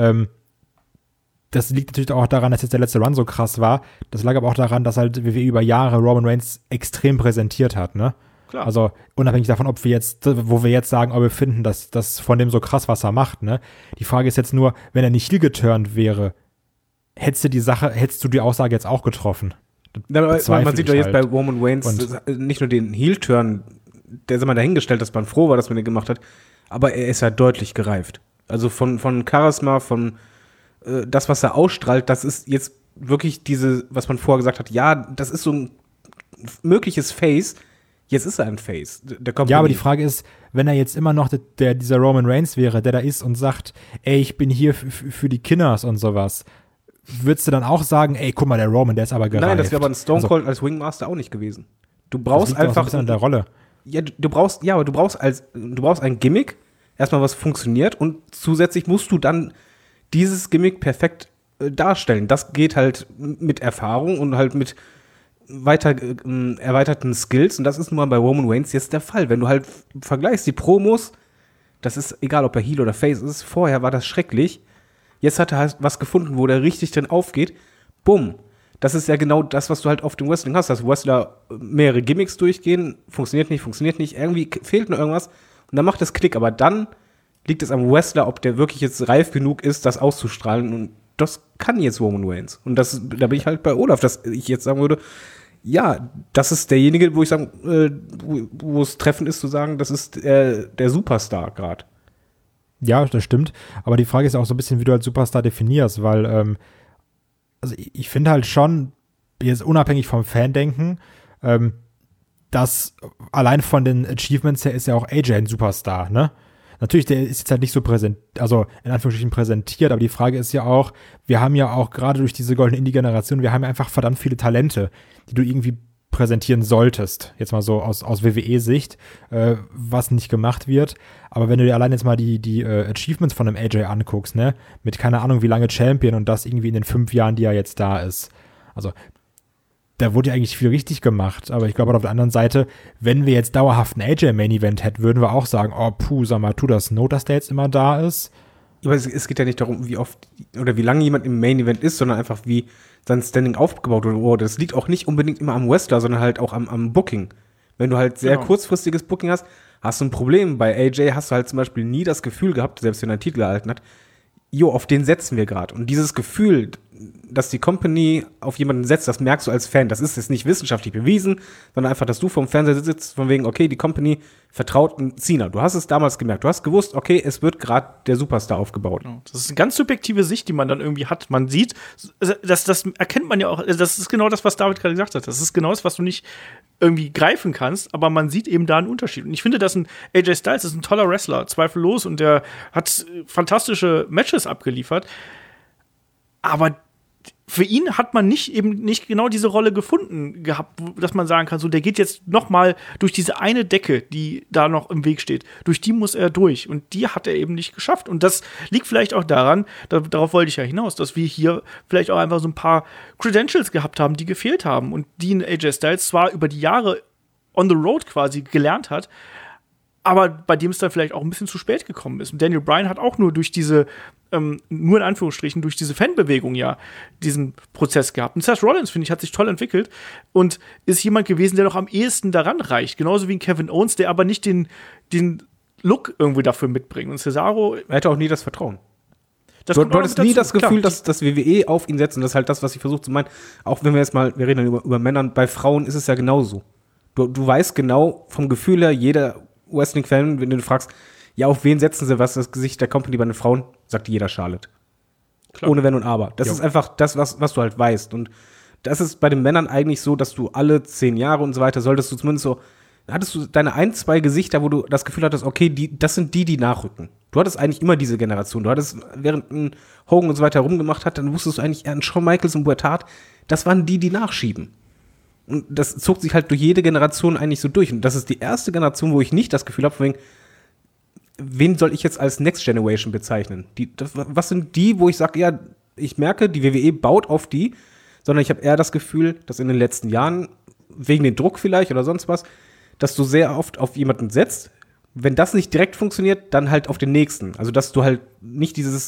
das liegt natürlich auch daran, dass jetzt der letzte Run so krass war. Das lag aber auch daran, dass halt WWE über Jahre Roman Reigns extrem präsentiert hat, ne? Klar. Also unabhängig davon, wo wir jetzt sagen, ob wir finden, dass das von dem so krass, was er macht, ne? Die Frage ist jetzt nur, wenn er nicht heel geturnt wäre, hättest du die Aussage jetzt auch getroffen? Man sieht doch jetzt bei Roman Reigns nicht nur den Heel-Turn, der ist immer dahingestellt, dass man froh war, dass man den gemacht hat, aber er ist ja deutlich gereift. Also von Charisma, von das, was er ausstrahlt, das ist jetzt wirklich was man vorher gesagt hat, ja, das ist so ein mögliches Face. Jetzt ist er ein Face. Ja, aber die Frage ist, wenn er jetzt immer noch dieser Roman Reigns wäre, der da ist und sagt, ey, ich bin hier für die Kinders und sowas, würdest du dann auch sagen, ey, guck mal, der Roman, der ist aber gereift. Nein, das wäre aber ein Stone Cold als Wingmaster auch nicht gewesen. Du brauchst einfach ein bisschen an der Rolle. Ja, aber du brauchst ein Gimmick, erstmal was funktioniert und zusätzlich musst du dann dieses Gimmick perfekt darstellen. Das geht halt mit Erfahrung und halt mit erweiterten Skills. Und das ist nun mal bei Roman Reigns jetzt der Fall. Wenn du halt vergleichst, die Promos, das ist egal, ob er Heel oder Face ist, vorher war das schrecklich. Jetzt hat er halt was gefunden, wo der richtig drin aufgeht. Bumm. Das ist ja genau das, was du halt auf dem Wrestling hast, dass Wrestler mehrere Gimmicks durchgehen, funktioniert nicht, irgendwie fehlt noch irgendwas und dann macht es Klick, aber dann liegt es am Wrestler, ob der wirklich jetzt reif genug ist, das auszustrahlen und das kann jetzt Roman Reigns. Und da bin ich halt bei Olaf, dass ich jetzt sagen würde, ja, das ist derjenige, wo ich sagen, wo es treffend ist zu sagen, das ist der Superstar gerade. Ja, das stimmt. Aber die Frage ist auch so ein bisschen, wie du als Superstar definierst, weil also ich finde halt schon, jetzt unabhängig vom Fandenken, dass allein von den Achievements her ist ja auch AJ ein Superstar, ne? Natürlich, der ist jetzt halt nicht so also in Anführungsstrichen präsentiert, aber die Frage ist ja auch, wir haben ja auch gerade durch diese Golden Indie-Generation, wir haben ja einfach verdammt viele Talente, die du irgendwie präsentieren solltest, jetzt mal so aus WWE-Sicht, was nicht gemacht wird. Aber wenn du dir allein jetzt mal die Achievements von einem AJ anguckst, ne, mit keine Ahnung wie lange Champion und das irgendwie in den 5 Jahren, die er jetzt da ist. Also da wurde ja eigentlich viel richtig gemacht, aber ich glaube auf der anderen Seite, wenn wir jetzt dauerhaft einen AJ-Main-Event hätten, würden wir auch sagen, oh puh, sag mal, tu das Not, dass der jetzt immer da ist. Aber es geht ja nicht darum, wie oft oder wie lange jemand im Main-Event ist, sondern einfach, wie sein Standing aufgebaut wurde. Das liegt auch nicht unbedingt immer am Wrestler, sondern halt auch am Booking. Wenn du halt sehr kurzfristiges Booking hast du ein Problem. Bei AJ hast du halt zum Beispiel nie das Gefühl gehabt, selbst wenn er einen Titel erhalten hat, auf den setzen wir gerade. Und dieses Gefühl, dass die Company auf jemanden setzt, das merkst du als Fan. Das ist jetzt nicht wissenschaftlich bewiesen, sondern einfach, dass du vorm Fernseher sitzt, von wegen, okay, die Company vertraut in Cena. Du hast es damals gemerkt. Du hast gewusst, okay, es wird gerade der Superstar aufgebaut. Das ist eine ganz subjektive Sicht, die man dann irgendwie hat. Man sieht, das erkennt man ja auch, das ist genau das, was David gerade gesagt hat. Das ist genau das, was du nicht irgendwie greifen kannst, aber man sieht eben da einen Unterschied. Und ich finde, dass ein AJ Styles ist ein toller Wrestler, zweifellos, und der hat fantastische Matches abgeliefert. Aber für ihn hat man nicht genau diese Rolle gefunden gehabt, dass man sagen kann, so, der geht jetzt noch mal durch diese eine Decke, die da noch im Weg steht. Durch die muss er durch. Und die hat er eben nicht geschafft. Und das liegt vielleicht auch daran, darauf wollte ich ja hinaus, dass wir hier vielleicht auch einfach so ein paar Credentials gehabt haben, die gefehlt haben. Und die in AJ Styles zwar über die Jahre on the road quasi gelernt hat, aber bei dem es dann vielleicht auch ein bisschen zu spät gekommen ist. Und Daniel Bryan hat auch nur durch diese, nur in Anführungsstrichen, durch diese Fanbewegung ja diesen Prozess gehabt. Und Seth Rollins, finde ich, hat sich toll entwickelt und ist jemand gewesen, der noch am ehesten daran reicht. Genauso wie ein Kevin Owens, der aber nicht den Look irgendwie dafür mitbringt. Und Cesaro, er hatte auch nie das Vertrauen. Du hattest nie das Gefühl, dass das WWE auf ihn setzt. Und das ist halt das, was ich versuche zu meinen. Auch wenn wir jetzt mal, wir reden dann über Männer, bei Frauen ist es ja genauso. Du weißt genau vom Gefühl her, jeder Wrestling-Fan, wenn du fragst, ja, auf wen setzen sie was, das Gesicht der Company bei den Frauen, sagt jeder Charlotte. Klar. Ohne Wenn und Aber. Das ist einfach das, was du halt weißt. Und das ist bei den Männern eigentlich so, dass du alle 10 Jahre und so weiter, solltest du zumindest so, hattest du deine 1, 2 Gesichter, wo du das Gefühl hattest, okay, das sind die nachrücken. Du hattest eigentlich immer diese Generation. Du hattest, während ein Hogan und so weiter rumgemacht hat, dann wusstest du eigentlich, ein Shawn Michaels und Bret Hart, das waren die nachschieben. Und das zog sich halt durch jede Generation eigentlich so durch. Und das ist die erste Generation, wo ich nicht das Gefühl habe, von wegen, wen soll ich jetzt als Next Generation bezeichnen? Was sind die, wo ich sage, ja, ich merke, die WWE baut auf die, sondern ich habe eher das Gefühl, dass in den letzten Jahren, wegen dem Druck vielleicht oder sonst was, dass du sehr oft auf jemanden setzt. Wenn das nicht direkt funktioniert, dann halt auf den nächsten. Also, dass du halt nicht dieses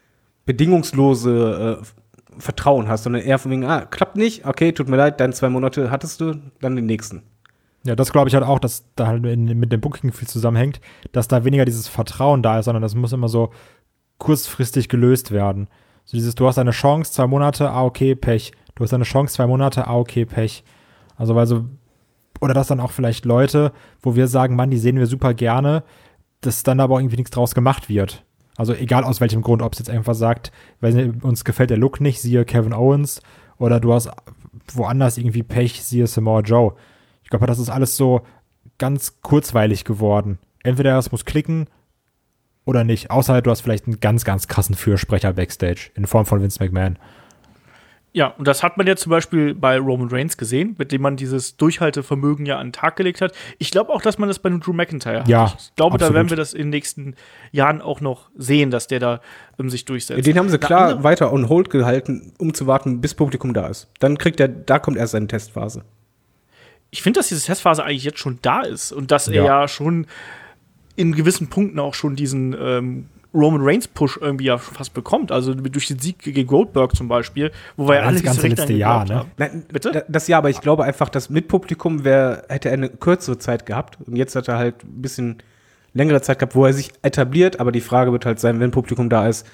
bedingungslose Vertrauen hast, sondern eher von wegen, klappt nicht, okay, tut mir leid, deine 2 Monate hattest du, dann den nächsten. Ja, das glaube ich halt auch, dass da halt mit dem Booking viel zusammenhängt, dass da weniger dieses Vertrauen da ist, sondern das muss immer so kurzfristig gelöst werden. So dieses, du hast eine Chance, 2 Monate, okay, Pech. Du hast eine Chance, 2 Monate, okay, Pech. Also, weil so, oder dass dann auch vielleicht Leute, wo wir sagen, Mann, die sehen wir super gerne, dass dann aber irgendwie nichts draus gemacht wird. Also egal aus welchem Grund, ob es jetzt einfach sagt, weil uns gefällt der Look nicht, siehe Kevin Owens, oder du hast woanders irgendwie Pech, siehe Samoa Joe. Ich glaube, das ist alles so ganz kurzweilig geworden. Entweder es muss klicken oder nicht. Außer du hast vielleicht einen ganz, ganz krassen Fürsprecher Backstage in Form von Vince McMahon. Ja, und das hat man ja zum Beispiel bei Roman Reigns gesehen, mit dem man dieses Durchhaltevermögen ja an den Tag gelegt hat. Ich glaube auch, dass man das bei einem Drew McIntyre hat. Ja, ich glaube, absolut. da werden wir das in den nächsten Jahren auch noch sehen, dass der da sich durchsetzt. Den haben sie klar weiter on hold gehalten, um zu warten, bis Publikum da ist. Dann da kommt erst seine Testphase. Ich finde, dass diese Testphase eigentlich jetzt schon da ist und dass er ja schon in gewissen Punkten auch schon diesen Roman Reigns Push irgendwie ja fast bekommt. Also durch den Sieg gegen Goldberg zum Beispiel, wo wir ja alle das ganze letzte Jahr, ne? Nein, Bitte? Das Jahr, aber ich glaube einfach, dass mit Publikum hätte er eine kürzere Zeit gehabt. Und jetzt hat er halt ein bisschen längere Zeit gehabt, wo er sich etabliert. Aber die Frage wird halt sein, wenn Publikum da ist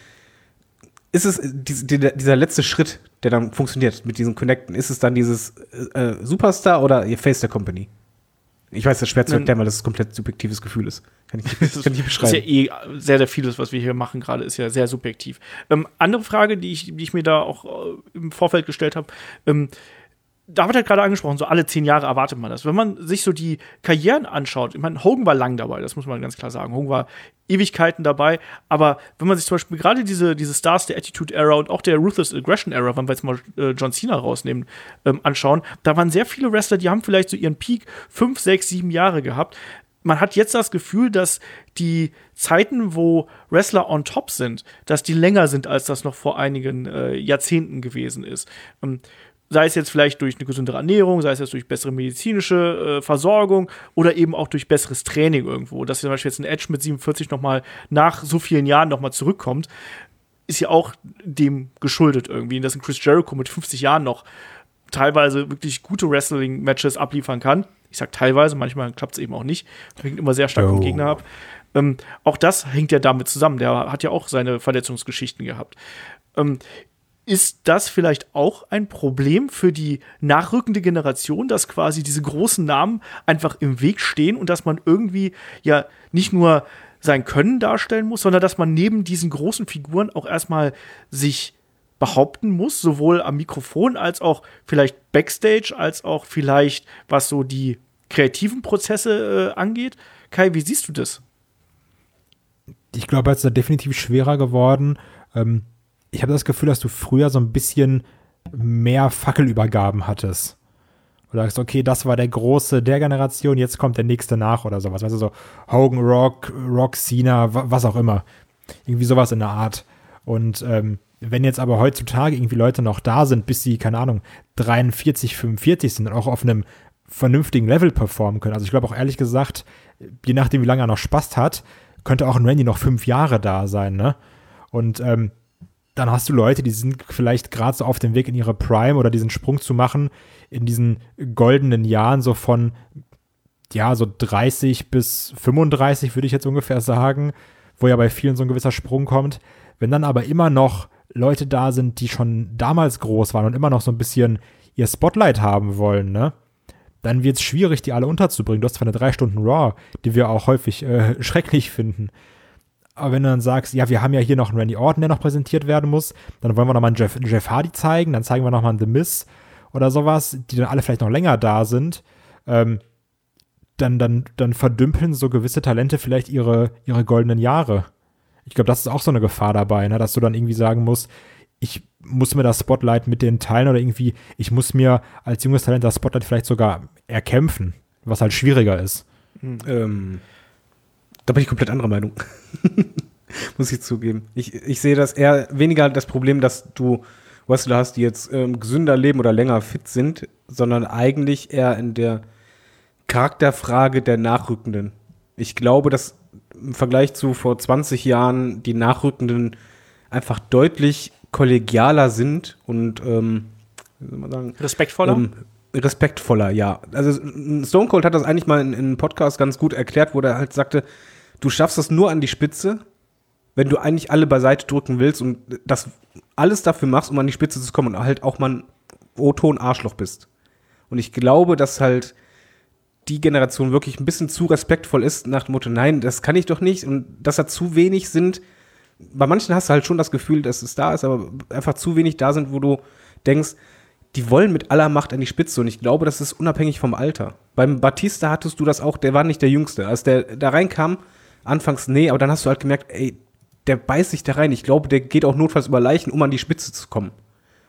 es dieser letzte Schritt, der dann funktioniert mit diesen Connecten? Ist es dann dieses Superstar oder ihr Face der Company? Ich weiß, das ist schwer zu erklären, weil das ein komplett subjektives Gefühl ist. Kann ich nicht beschreiben. Das ist ja sehr, sehr vieles, was wir hier machen gerade, ist ja sehr subjektiv. Andere Frage, die ich mir da auch im Vorfeld gestellt habe, David hat gerade angesprochen, so alle 10 Jahre erwartet man das. Wenn man sich so die Karrieren anschaut, ich meine, Hogan war lang dabei, das muss man ganz klar sagen. Hogan war Ewigkeiten dabei, aber wenn man sich zum Beispiel gerade diese Stars der Attitude Era und auch der Ruthless Aggression Era, wenn wir jetzt mal John Cena rausnehmen, anschauen, da waren sehr viele Wrestler, die haben vielleicht so ihren Peak 5, 6, 7 Jahre gehabt. Man hat jetzt das Gefühl, dass die Zeiten, wo Wrestler on top sind, dass die länger sind, als das noch vor einigen Jahrzehnten gewesen ist. Sei es jetzt vielleicht durch eine gesündere Ernährung, sei es jetzt durch bessere medizinische Versorgung oder eben auch durch besseres Training irgendwo. Dass zum Beispiel jetzt ein Edge mit 47 nochmal nach so vielen Jahren nochmal zurückkommt, ist ja auch dem geschuldet irgendwie. Und dass ein Chris Jericho mit 50 Jahren noch teilweise wirklich gute Wrestling-Matches abliefern kann. Ich sag teilweise, manchmal klappt es eben auch nicht. Hängt immer sehr stark vom Gegner ab. Auch das hängt ja damit zusammen. Der hat ja auch seine Verletzungsgeschichten gehabt. Ist das vielleicht auch ein Problem für die nachrückende Generation, dass quasi diese großen Namen einfach im Weg stehen und dass man irgendwie ja nicht nur sein Können darstellen muss, sondern dass man neben diesen großen Figuren auch erstmal sich behaupten muss, sowohl am Mikrofon als auch vielleicht Backstage, als auch vielleicht was so die kreativen Prozesse angeht? Kai, wie siehst du das? Ich glaube, es ist da definitiv schwerer geworden. Ich habe das Gefühl, dass du früher so ein bisschen mehr Fackelübergaben hattest. Oder sagst, okay, das war der Große der Generation, jetzt kommt der Nächste nach oder sowas. Weißt du, so Hogan, Rock, Cena, was auch immer. Irgendwie sowas in der Art. Und wenn jetzt aber heutzutage irgendwie Leute noch da sind, bis sie, keine Ahnung, 43, 45 sind und auch auf einem vernünftigen Level performen können. Also ich glaube auch ehrlich gesagt, je nachdem, wie lange er noch Spaß hat, könnte auch ein Randy noch 5 Jahre da sein, ne? Und dann hast du Leute, die sind vielleicht gerade so auf dem Weg in ihre Prime oder diesen Sprung zu machen in diesen goldenen Jahren so von, ja, so 30 bis 35, würde ich jetzt ungefähr sagen, wo ja bei vielen so ein gewisser Sprung kommt. Wenn dann aber immer noch Leute da sind, die schon damals groß waren und immer noch so ein bisschen ihr Spotlight haben wollen, ne? Dann wird es schwierig, die alle unterzubringen. Du hast zwar eine 3 Stunden Raw, die wir auch häufig schrecklich finden. Aber wenn du dann sagst, ja, wir haben ja hier noch einen Randy Orton, der noch präsentiert werden muss, dann wollen wir noch mal einen Jeff Hardy zeigen, dann zeigen wir noch mal einen The Miz oder sowas, die dann alle vielleicht noch länger da sind, dann verdümpeln so gewisse Talente vielleicht ihre goldenen Jahre. Ich glaube, das ist auch so eine Gefahr dabei, ne? Dass du dann irgendwie sagen musst, ich muss mir das Spotlight mit denen teilen oder irgendwie, ich muss mir als junges Talent das Spotlight vielleicht sogar erkämpfen, was halt schwieriger ist. Da bin ich komplett anderer Meinung. Muss ich zugeben. Ich sehe das eher weniger das Problem, dass du Wrestler hast, die jetzt gesünder leben oder länger fit sind, sondern eigentlich eher in der Charakterfrage der Nachrückenden. Ich glaube, dass im Vergleich zu vor 20 Jahren die Nachrückenden einfach deutlich kollegialer sind und wie soll man sagen? Respektvoller, ja. Also Stone Cold hat das eigentlich mal in einem Podcast ganz gut erklärt, wo er halt sagte, du schaffst es nur an die Spitze, wenn du eigentlich alle beiseite drücken willst und das alles dafür machst, um an die Spitze zu kommen und halt auch mal ein O-Ton-Arschloch bist. Und ich glaube, dass halt die Generation wirklich ein bisschen zu respektvoll ist nach dem Motto, nein, das kann ich doch nicht und dass da zu wenig sind. Bei manchen hast du halt schon das Gefühl, dass es da ist, aber einfach zu wenig da sind, wo du denkst, die wollen mit aller Macht an die Spitze und ich glaube, das ist unabhängig vom Alter. Beim Batista hattest du das auch, der war nicht der Jüngste. Als der da reinkam, anfangs nee, aber dann hast du halt gemerkt, ey, der beißt sich da rein. Ich glaube, der geht auch notfalls über Leichen, um an die Spitze zu kommen.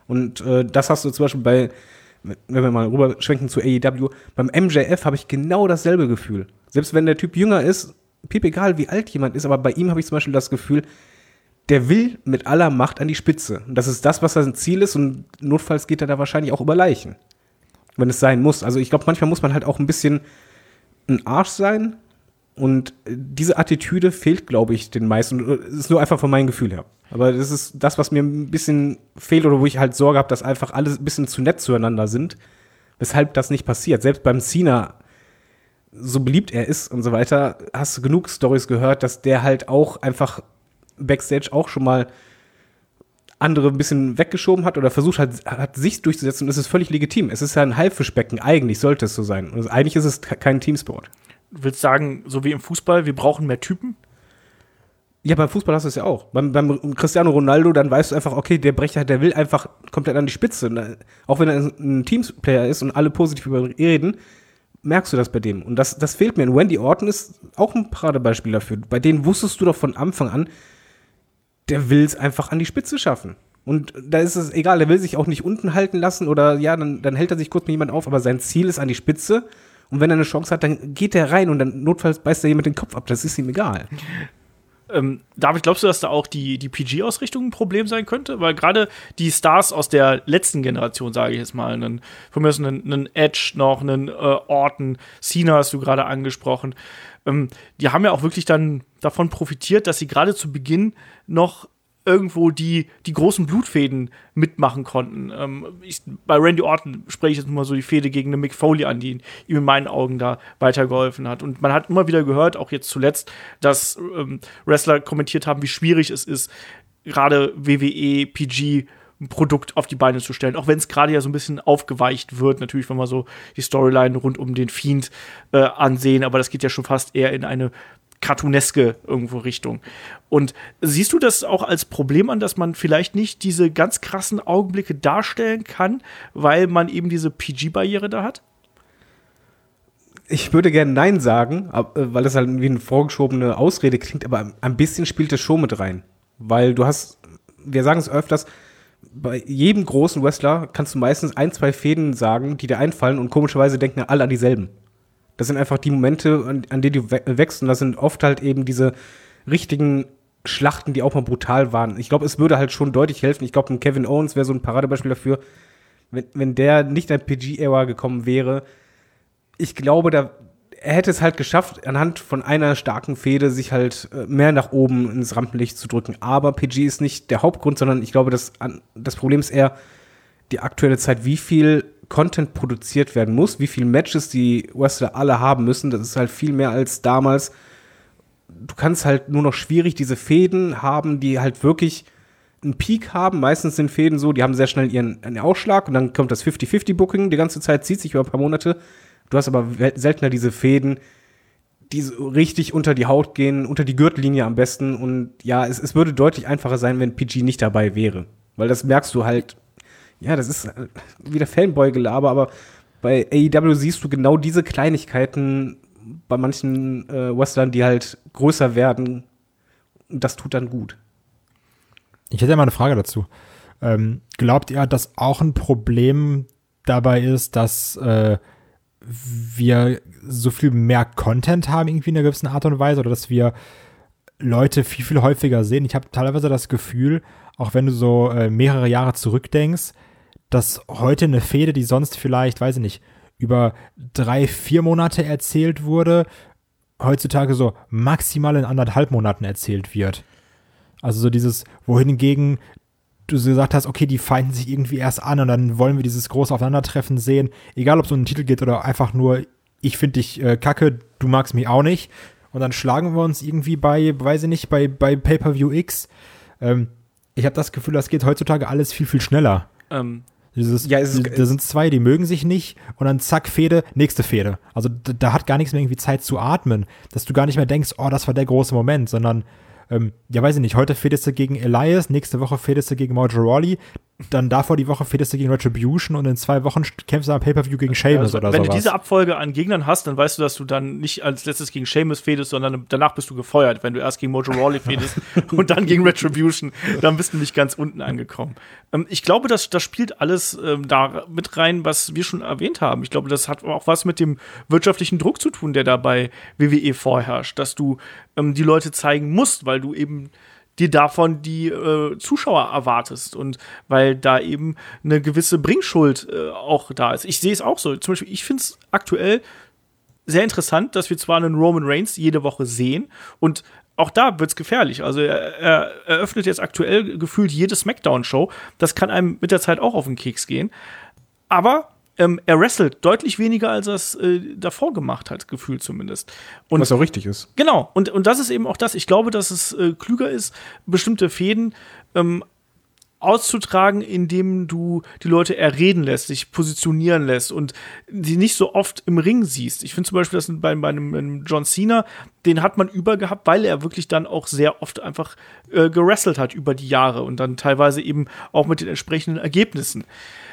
Und das hast du zum Beispiel wenn wir mal rüberschwenken zu AEW, beim MJF habe ich genau dasselbe Gefühl. Selbst wenn der Typ jünger ist, egal wie alt jemand ist, aber bei ihm habe ich zum Beispiel das Gefühl, der will mit aller Macht an die Spitze. Und das ist das, was sein Ziel ist, und notfalls geht er da wahrscheinlich auch über Leichen. Wenn es sein muss. Also ich glaube, manchmal muss man halt auch ein bisschen ein Arsch sein, und diese Attitüde fehlt, glaube ich, den meisten. Das ist nur einfach von meinem Gefühl her. Aber das ist das, was mir ein bisschen fehlt, oder wo ich halt Sorge habe, dass einfach alle ein bisschen zu nett zueinander sind, weshalb das nicht passiert. Selbst beim Cena, so beliebt er ist und so weiter, hast du genug Storys gehört, dass der halt auch einfach Backstage auch schon mal andere ein bisschen weggeschoben hat oder versucht hat sich durchzusetzen, und es ist völlig legitim. Es ist ja ein Haifischbecken, eigentlich sollte es so sein. Und eigentlich ist es kein Teamsport. Du willst sagen, so wie im Fußball, wir brauchen mehr Typen? Ja, beim Fußball hast du es ja auch. Beim Cristiano Ronaldo, dann weißt du einfach, okay, der Brecher, der will einfach komplett an die Spitze. Auch wenn er ein Teamplayer ist und alle positiv über ihn reden, merkst du das bei dem. Und das fehlt mir. Und Randy Orton ist auch ein Paradebeispiel dafür. Bei denen wusstest du doch von Anfang an, der will es einfach an die Spitze schaffen. Und da ist es egal, der will sich auch nicht unten halten lassen oder ja, dann hält er sich kurz mit jemandem auf, aber sein Ziel ist an die Spitze. Und wenn er eine Chance hat, dann geht er rein und dann notfalls beißt er jemand den Kopf ab. Das ist ihm egal. David, glaubst du, dass da auch die PG-Ausrichtung ein Problem sein könnte? Weil gerade die Stars aus der letzten Generation, sage ich jetzt mal, von mir aus einen Edge noch, einen Orton, Cena hast du gerade angesprochen, die haben ja auch wirklich dann davon profitiert, dass sie gerade zu Beginn noch irgendwo die großen Blutfäden mitmachen konnten. Bei Randy Orton spreche ich jetzt mal so die Fehde gegen eine Mick Foley an, die ihm in meinen Augen da weitergeholfen hat. Und man hat immer wieder gehört, auch jetzt zuletzt, dass Wrestler kommentiert haben, wie schwierig es ist, gerade WWE, PG ein Produkt auf die Beine zu stellen. Auch wenn es gerade ja so ein bisschen aufgeweicht wird, natürlich, wenn wir so die Storyline rund um den Fiend ansehen, aber das geht ja schon fast eher in eine cartooneske irgendwo Richtung. Und siehst du das auch als Problem an, dass man vielleicht nicht diese ganz krassen Augenblicke darstellen kann, weil man eben diese PG-Barriere da hat? Ich würde gerne Nein sagen, weil das halt wie eine vorgeschobene Ausrede klingt, aber ein bisschen spielt das schon mit rein. Weil wir sagen es öfters, bei jedem großen Wrestler kannst du meistens 1, 2 Fäden sagen, die dir einfallen, und komischerweise denken alle an dieselben. Das sind einfach die Momente, an denen du wächst, und das sind oft halt eben diese richtigen Schlachten, die auch mal brutal waren. Ich glaube, es würde halt schon deutlich helfen. Ich glaube, ein Kevin Owens wäre so ein Paradebeispiel dafür, wenn der nicht in der PG-Ära gekommen wäre. Ich glaube, er hätte es halt geschafft, anhand von einer starken Fehde sich halt mehr nach oben ins Rampenlicht zu drücken. Aber PG ist nicht der Hauptgrund, sondern ich glaube, das Problem ist eher die aktuelle Zeit, wie viel Content produziert werden muss, wie viele Matches die Wrestler alle haben müssen. Das ist halt viel mehr als damals. Du kannst halt nur noch schwierig diese Fäden haben, die halt wirklich einen Peak haben. Meistens sind Fäden so, die haben sehr schnell ihren Ausschlag, und dann kommt das 50-50-Booking. Die ganze Zeit zieht sich über ein paar Monate. Du hast aber seltener diese Fäden, die so richtig unter die Haut gehen, unter die Gürtellinie am besten. Und ja, es würde deutlich einfacher sein, wenn PG nicht dabei wäre. Weil das merkst du halt. Ja, das ist wieder Fanboy-Gelaber, aber bei AEW siehst du genau diese Kleinigkeiten bei manchen Wrestlern, die halt größer werden, und das tut dann gut. Ich hätte ja mal eine Frage dazu. Glaubt ihr, dass auch ein Problem dabei ist, dass wir so viel mehr Content haben, irgendwie in einer gewissen Art und Weise, oder dass wir Leute viel, viel häufiger sehen? Ich habe teilweise das Gefühl, auch wenn du so mehrere Jahre zurückdenkst, dass heute eine Fehde, die sonst vielleicht, weiß ich nicht, über 3-4 Monate erzählt wurde, heutzutage so maximal in 1,5 Monaten erzählt wird. Also so dieses, wohingegen du so gesagt hast, okay, die feinden sich irgendwie erst an und dann wollen wir dieses große Aufeinandertreffen sehen, egal ob es um einen Titel geht oder einfach nur, ich finde dich kacke, du magst mich auch nicht, und dann schlagen wir uns irgendwie bei Pay-Per-View X. Ich habe das Gefühl, das geht heutzutage alles viel, viel schneller. Da sind 2, die mögen sich nicht, und dann zack, Fehde, nächste Fehde. Also da hat gar nichts mehr irgendwie Zeit zu atmen, dass du gar nicht mehr denkst, oh, das war der große Moment, sondern, weiß ich nicht, heute fädest du gegen Elias, nächste Woche fädest du gegen Mojo Rawley, dann davor die Woche fädest du gegen Retribution und in 2 Wochen kämpfst du am Pay-Per-View gegen Sheamus oder wenn sowas. du diese Abfolge an Gegnern hast, dann weißt du, dass du dann nicht als letztes gegen Sheamus fädest, sondern danach bist du gefeuert. Wenn du erst gegen Mojo Rawley fädest und dann gegen Retribution, dann bist du nicht ganz unten angekommen. Ich glaube, das spielt alles da mit rein, was wir schon erwähnt haben. Ich glaube, das hat auch was mit dem wirtschaftlichen Druck zu tun, der da bei WWE vorherrscht, dass du die Leute zeigen musst, weil du eben dir davon die Zuschauer erwartest und weil da eben eine gewisse Bringschuld auch da ist. Ich sehe es auch so. Zum Beispiel, ich finde es aktuell sehr interessant, dass wir zwar einen Roman Reigns jede Woche sehen und auch da wird es gefährlich. Also er eröffnet jetzt aktuell gefühlt jede Smackdown-Show. Das kann einem mit der Zeit auch auf den Keks gehen. Aber er wrestelt deutlich weniger, als er es davor gemacht hat, gefühlt zumindest. Und was auch richtig ist. Genau, und das ist eben auch das. Ich glaube, dass es klüger ist, bestimmte Fäden auszutragen, indem du die Leute erreden lässt, sich positionieren lässt und sie nicht so oft im Ring siehst. Ich finde zum Beispiel, dass bei einem John Cena, den hat man übergehabt, weil er wirklich dann auch sehr oft einfach gewrestelt hat über die Jahre und dann teilweise eben auch mit den entsprechenden Ergebnissen.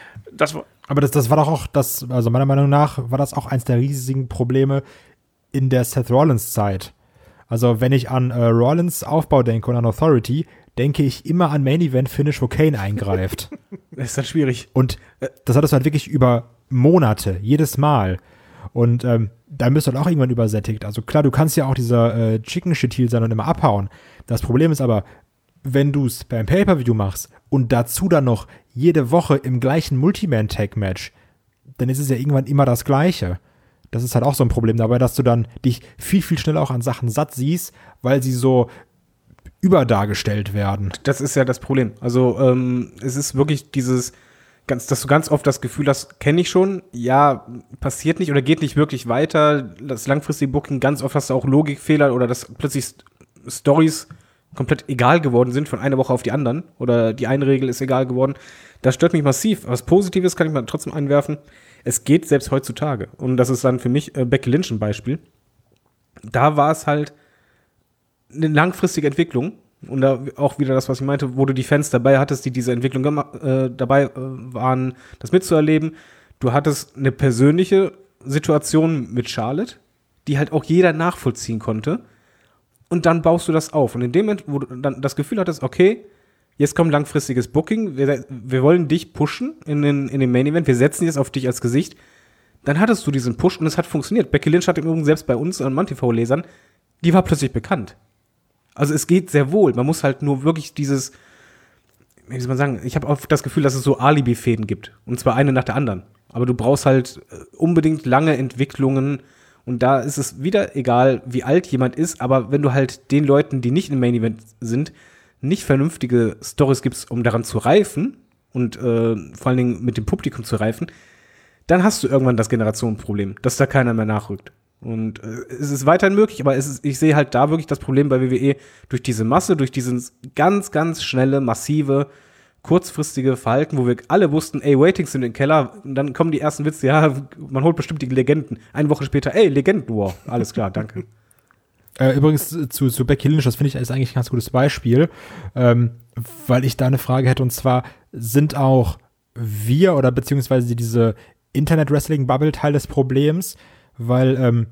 Aber das war doch auch also meiner Meinung nach war das auch eins der riesigen Probleme in der Seth Rollins-Zeit. Also wenn ich an Rollins Aufbau denke und an Authority, denke ich immer an Main-Event-Finish, wo Kane eingreift. Das ist dann schwierig. Und das hattest du halt wirklich über Monate, jedes Mal. Und da bist du halt auch irgendwann übersättigt. Also klar, du kannst ja auch dieser Chicken-Shit-Heel sein und immer abhauen. Das Problem ist aber, wenn du es beim Pay-Per-View machst und dazu dann noch jede Woche im gleichen Multiman-Tag-Match, dann ist es ja irgendwann immer das Gleiche. Das ist halt auch so ein Problem dabei, dass du dann dich viel, viel schneller auch an Sachen satt siehst, weil sie so überdargestellt werden. Das ist ja das Problem. Also es ist wirklich dass du ganz oft das Gefühl hast, kenne ich schon, ja, passiert nicht oder geht nicht wirklich weiter. Das langfristige Booking, ganz oft hast du auch Logikfehler oder dass plötzlich Storys komplett egal geworden sind von einer Woche auf die anderen oder die eine Regel ist egal geworden. Das stört mich massiv. Was Positives kann ich mal trotzdem einwerfen. Es geht selbst heutzutage. Und das ist dann für mich Becky Lynch ein Beispiel. Da war es halt eine langfristige Entwicklung. Und da auch wieder das, was ich meinte, wo du die Fans dabei hattest, die diese Entwicklung dabei waren, das mitzuerleben. Du hattest eine persönliche Situation mit Charlotte, die halt auch jeder nachvollziehen konnte. Und dann baust du das auf. Und in dem Moment, wo du dann das Gefühl hattest, okay, jetzt kommt langfristiges Booking, wir wollen dich pushen in den Main Event, wir setzen jetzt auf dich als Gesicht, dann hattest du diesen Push und es hat funktioniert. Becky Lynch hat im Übrigen selbst bei uns an ManTV-Lesern, die war plötzlich bekannt. Also es geht sehr wohl. Man muss halt nur wirklich wie soll man sagen, ich habe auch das Gefühl, dass es so Alibi-Fäden gibt. Und zwar eine nach der anderen. Aber du brauchst halt unbedingt lange Entwicklungen. Und da ist es wieder egal, wie alt jemand ist. Aber wenn du halt den Leuten, die nicht im Main Event sind, nicht vernünftige Storys gibst, um daran zu reifen und vor allen Dingen mit dem Publikum zu reifen, dann hast du irgendwann das Generationenproblem, dass da keiner mehr nachrückt. Und es ist weiterhin möglich, aber ich sehe halt da wirklich das Problem bei WWE durch diese Masse, durch dieses ganz, ganz schnelle, massive, kurzfristige Verhalten, wo wir alle wussten, ey, Ratings sind im Keller, und dann kommen die ersten Witze, ja, man holt bestimmt die Legenden. Eine Woche später, ey, Legenden-War. Alles klar, danke. Übrigens zu Becky Lynch, das finde ich ist eigentlich ein ganz gutes Beispiel, weil ich da eine Frage hätte, und zwar, sind auch wir oder beziehungsweise diese Internet-Wrestling-Bubble Teil des Problems? Weil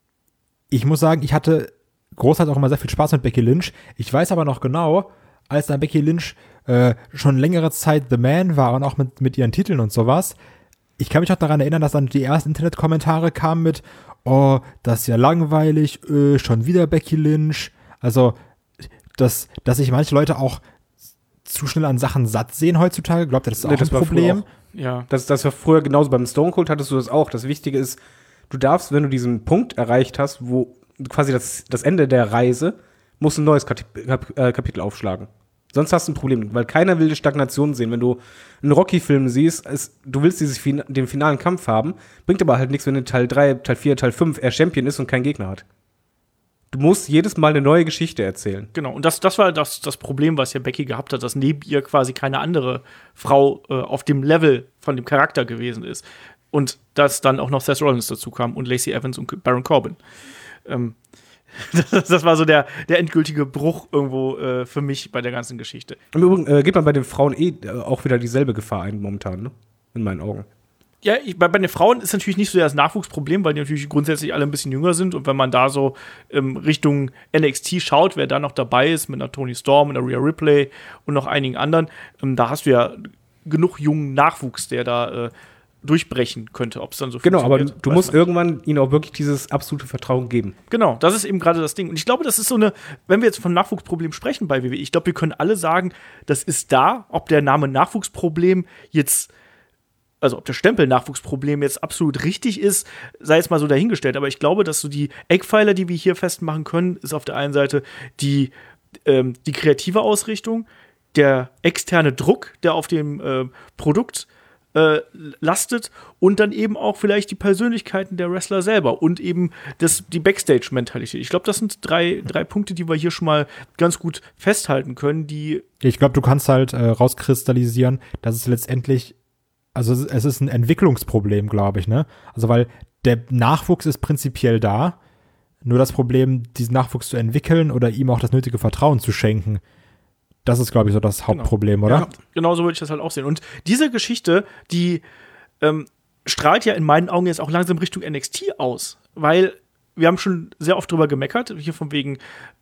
ich muss sagen, ich hatte großartig auch immer sehr viel Spaß mit Becky Lynch. Ich weiß aber noch genau, als dann Becky Lynch schon längere Zeit The Man war und auch mit ihren Titeln und sowas, ich kann mich auch daran erinnern, dass dann die ersten Internetkommentare kamen mit, oh, das ist ja langweilig, schon wieder Becky Lynch. Also, dass sich manche Leute auch zu schnell an Sachen satt sehen heutzutage, glaubt ihr, das ist auch ein Problem? Ja. Das war früher genauso, beim Stone Cold hattest du das auch. Das Wichtige ist, du darfst, wenn du diesen Punkt erreicht hast, wo quasi das Ende der Reise, musst du ein neues Kapitel aufschlagen. Sonst hast du ein Problem, weil keiner will die Stagnation sehen. Wenn du einen Rocky-Film siehst, du willst den finalen Kampf haben, bringt aber halt nichts, wenn in Teil 3, Teil 4, Teil 5 er Champion ist und keinen Gegner hat. Du musst jedes Mal eine neue Geschichte erzählen. Genau, und das war das Problem, was ja Becky gehabt hat, dass neben ihr quasi keine andere Frau auf dem Level von dem Charakter gewesen ist. Und dass dann auch noch Seth Rollins dazu kam und Lacey Evans und Baron Corbin. Das war so der endgültige Bruch irgendwo für mich bei der ganzen Geschichte. Im Übrigen geht man bei den Frauen auch wieder dieselbe Gefahr ein momentan, ne? In meinen Augen. Ja, bei den Frauen ist natürlich nicht so das Nachwuchsproblem, weil die natürlich grundsätzlich alle ein bisschen jünger sind. Und wenn man da so Richtung NXT schaut, wer da noch dabei ist, mit einer Toni Storm, einer Rhea Ripley und noch einigen anderen, da hast du ja genug jungen Nachwuchs, der da durchbrechen könnte, ob es dann so Genau, aber funktioniert. du musst irgendwann ihnen auch wirklich dieses absolute Vertrauen geben. Genau, das ist eben gerade das Ding. Und ich glaube, das ist so wenn wir jetzt vom Nachwuchsproblem sprechen bei WWE, ich glaube, wir können alle sagen, das ist da, ob der Name Nachwuchsproblem jetzt, also ob der Stempel Nachwuchsproblem jetzt absolut richtig ist, sei jetzt mal so dahingestellt. Aber ich glaube, dass so die Eckpfeiler, die wir hier festmachen können, ist auf der einen Seite die kreative Ausrichtung, der externe Druck, der auf dem Produkt lastet und dann eben auch vielleicht die Persönlichkeiten der Wrestler selber und eben die Backstage-Mentalität. Ich glaube, das sind drei Punkte, die wir hier schon mal ganz gut festhalten können, die Ich glaube, du kannst halt rauskristallisieren, dass es letztendlich, also es ist ein Entwicklungsproblem, glaube ich, ne? Also weil der Nachwuchs ist prinzipiell da, nur das Problem, diesen Nachwuchs zu entwickeln oder ihm auch das nötige Vertrauen zu schenken, das ist, glaube ich, so das Hauptproblem, oder? Ja, genau so würde ich das halt auch sehen. Und diese Geschichte, die strahlt ja in meinen Augen jetzt auch langsam Richtung NXT aus. Weil wir haben schon sehr oft drüber gemeckert, hier von wegen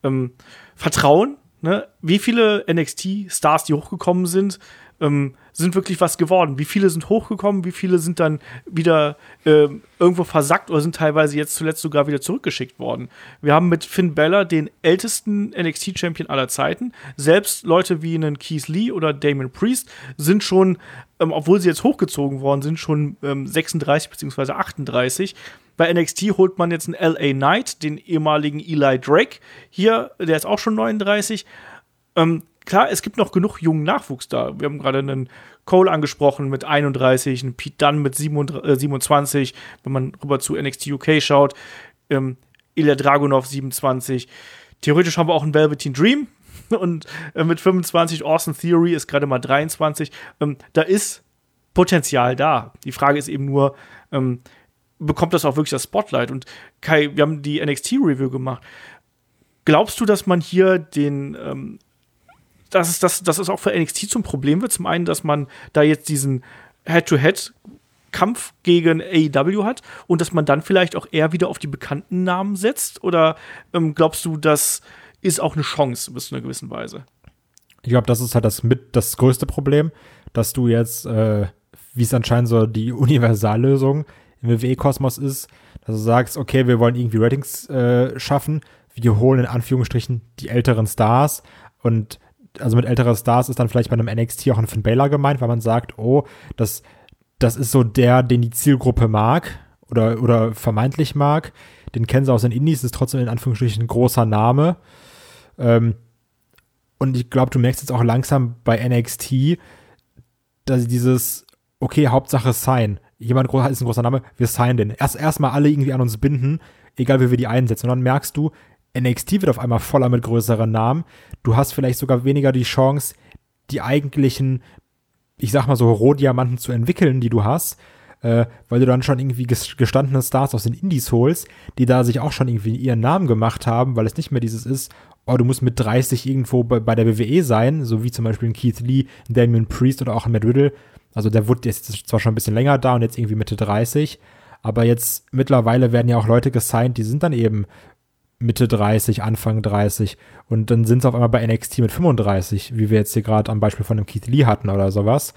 Vertrauen. Ne? Wie viele NXT-Stars, die hochgekommen sind, sind wirklich was geworden? Wie viele sind hochgekommen? Wie viele sind dann wieder irgendwo versackt oder sind teilweise jetzt zuletzt sogar wieder zurückgeschickt worden? Wir haben mit Finn Balor den ältesten NXT-Champion aller Zeiten. Selbst Leute wie einen Keith Lee oder Damon Priest sind schon, obwohl sie jetzt hochgezogen worden sind, schon 36 bzw. 38. Bei NXT holt man jetzt einen LA Knight, den ehemaligen Eli Drake. Hier, der ist auch schon 39. Klar, es gibt noch genug jungen Nachwuchs da. Wir haben gerade einen Cole angesprochen mit 31, einen Pete Dunne mit 27, wenn man rüber zu NXT UK schaut. Ilya Dragunov 27. Theoretisch haben wir auch einen Velveteen Dream und mit 25. Austin Theory ist gerade mal 23. Da ist Potenzial da. Die Frage ist eben nur, bekommt das auch wirklich das Spotlight? Und Kai, wir haben die NXT-Review gemacht. Glaubst du, dass man hier dass es auch für NXT zum Problem wird? Zum einen, dass man da jetzt diesen Head-to-Head-Kampf gegen AEW hat und dass man dann vielleicht auch eher wieder auf die bekannten Namen setzt? Oder glaubst du, das ist auch eine Chance bis zu einer gewissen Weise? Ich glaube, das ist halt das größte Problem, dass du jetzt, wie es anscheinend so die Universallösung im WWE-Kosmos ist, dass du sagst, okay, wir wollen irgendwie Ratings schaffen, wir holen in Anführungsstrichen die älteren Stars und also mit älteren Stars ist dann vielleicht bei einem NXT auch ein Finn Balor gemeint, weil man sagt, oh, das ist so den die Zielgruppe mag oder vermeintlich mag. Den kennen sie aus den Indies, ist trotzdem in Anführungsstrichen ein großer Name. Und ich glaube, du merkst jetzt auch langsam bei NXT, dass dieses, okay, Hauptsache sign. Jemand ist ein großer Name, wir signen den. Erstmal alle irgendwie an uns binden, egal wie wir die einsetzen. Und dann merkst du, NXT wird auf einmal voller mit größeren Namen. Du hast vielleicht sogar weniger die Chance, die eigentlichen, ich sag mal so, Rohdiamanten zu entwickeln, die du hast, weil du dann schon irgendwie gestandene Stars aus den Indies holst, die da sich auch schon irgendwie ihren Namen gemacht haben, weil es nicht mehr dieses ist, oh, du musst mit 30 irgendwo bei der WWE sein, so wie zum Beispiel ein Keith Lee, ein Damien Priest oder auch ein Matt Riddle. Also der wurde jetzt zwar schon ein bisschen länger da und jetzt irgendwie Mitte 30, aber jetzt mittlerweile werden ja auch Leute gesigned, die sind dann eben Mitte 30, Anfang 30 und dann sind sie auf einmal bei NXT mit 35, wie wir jetzt hier gerade am Beispiel von einem Keith Lee hatten oder sowas.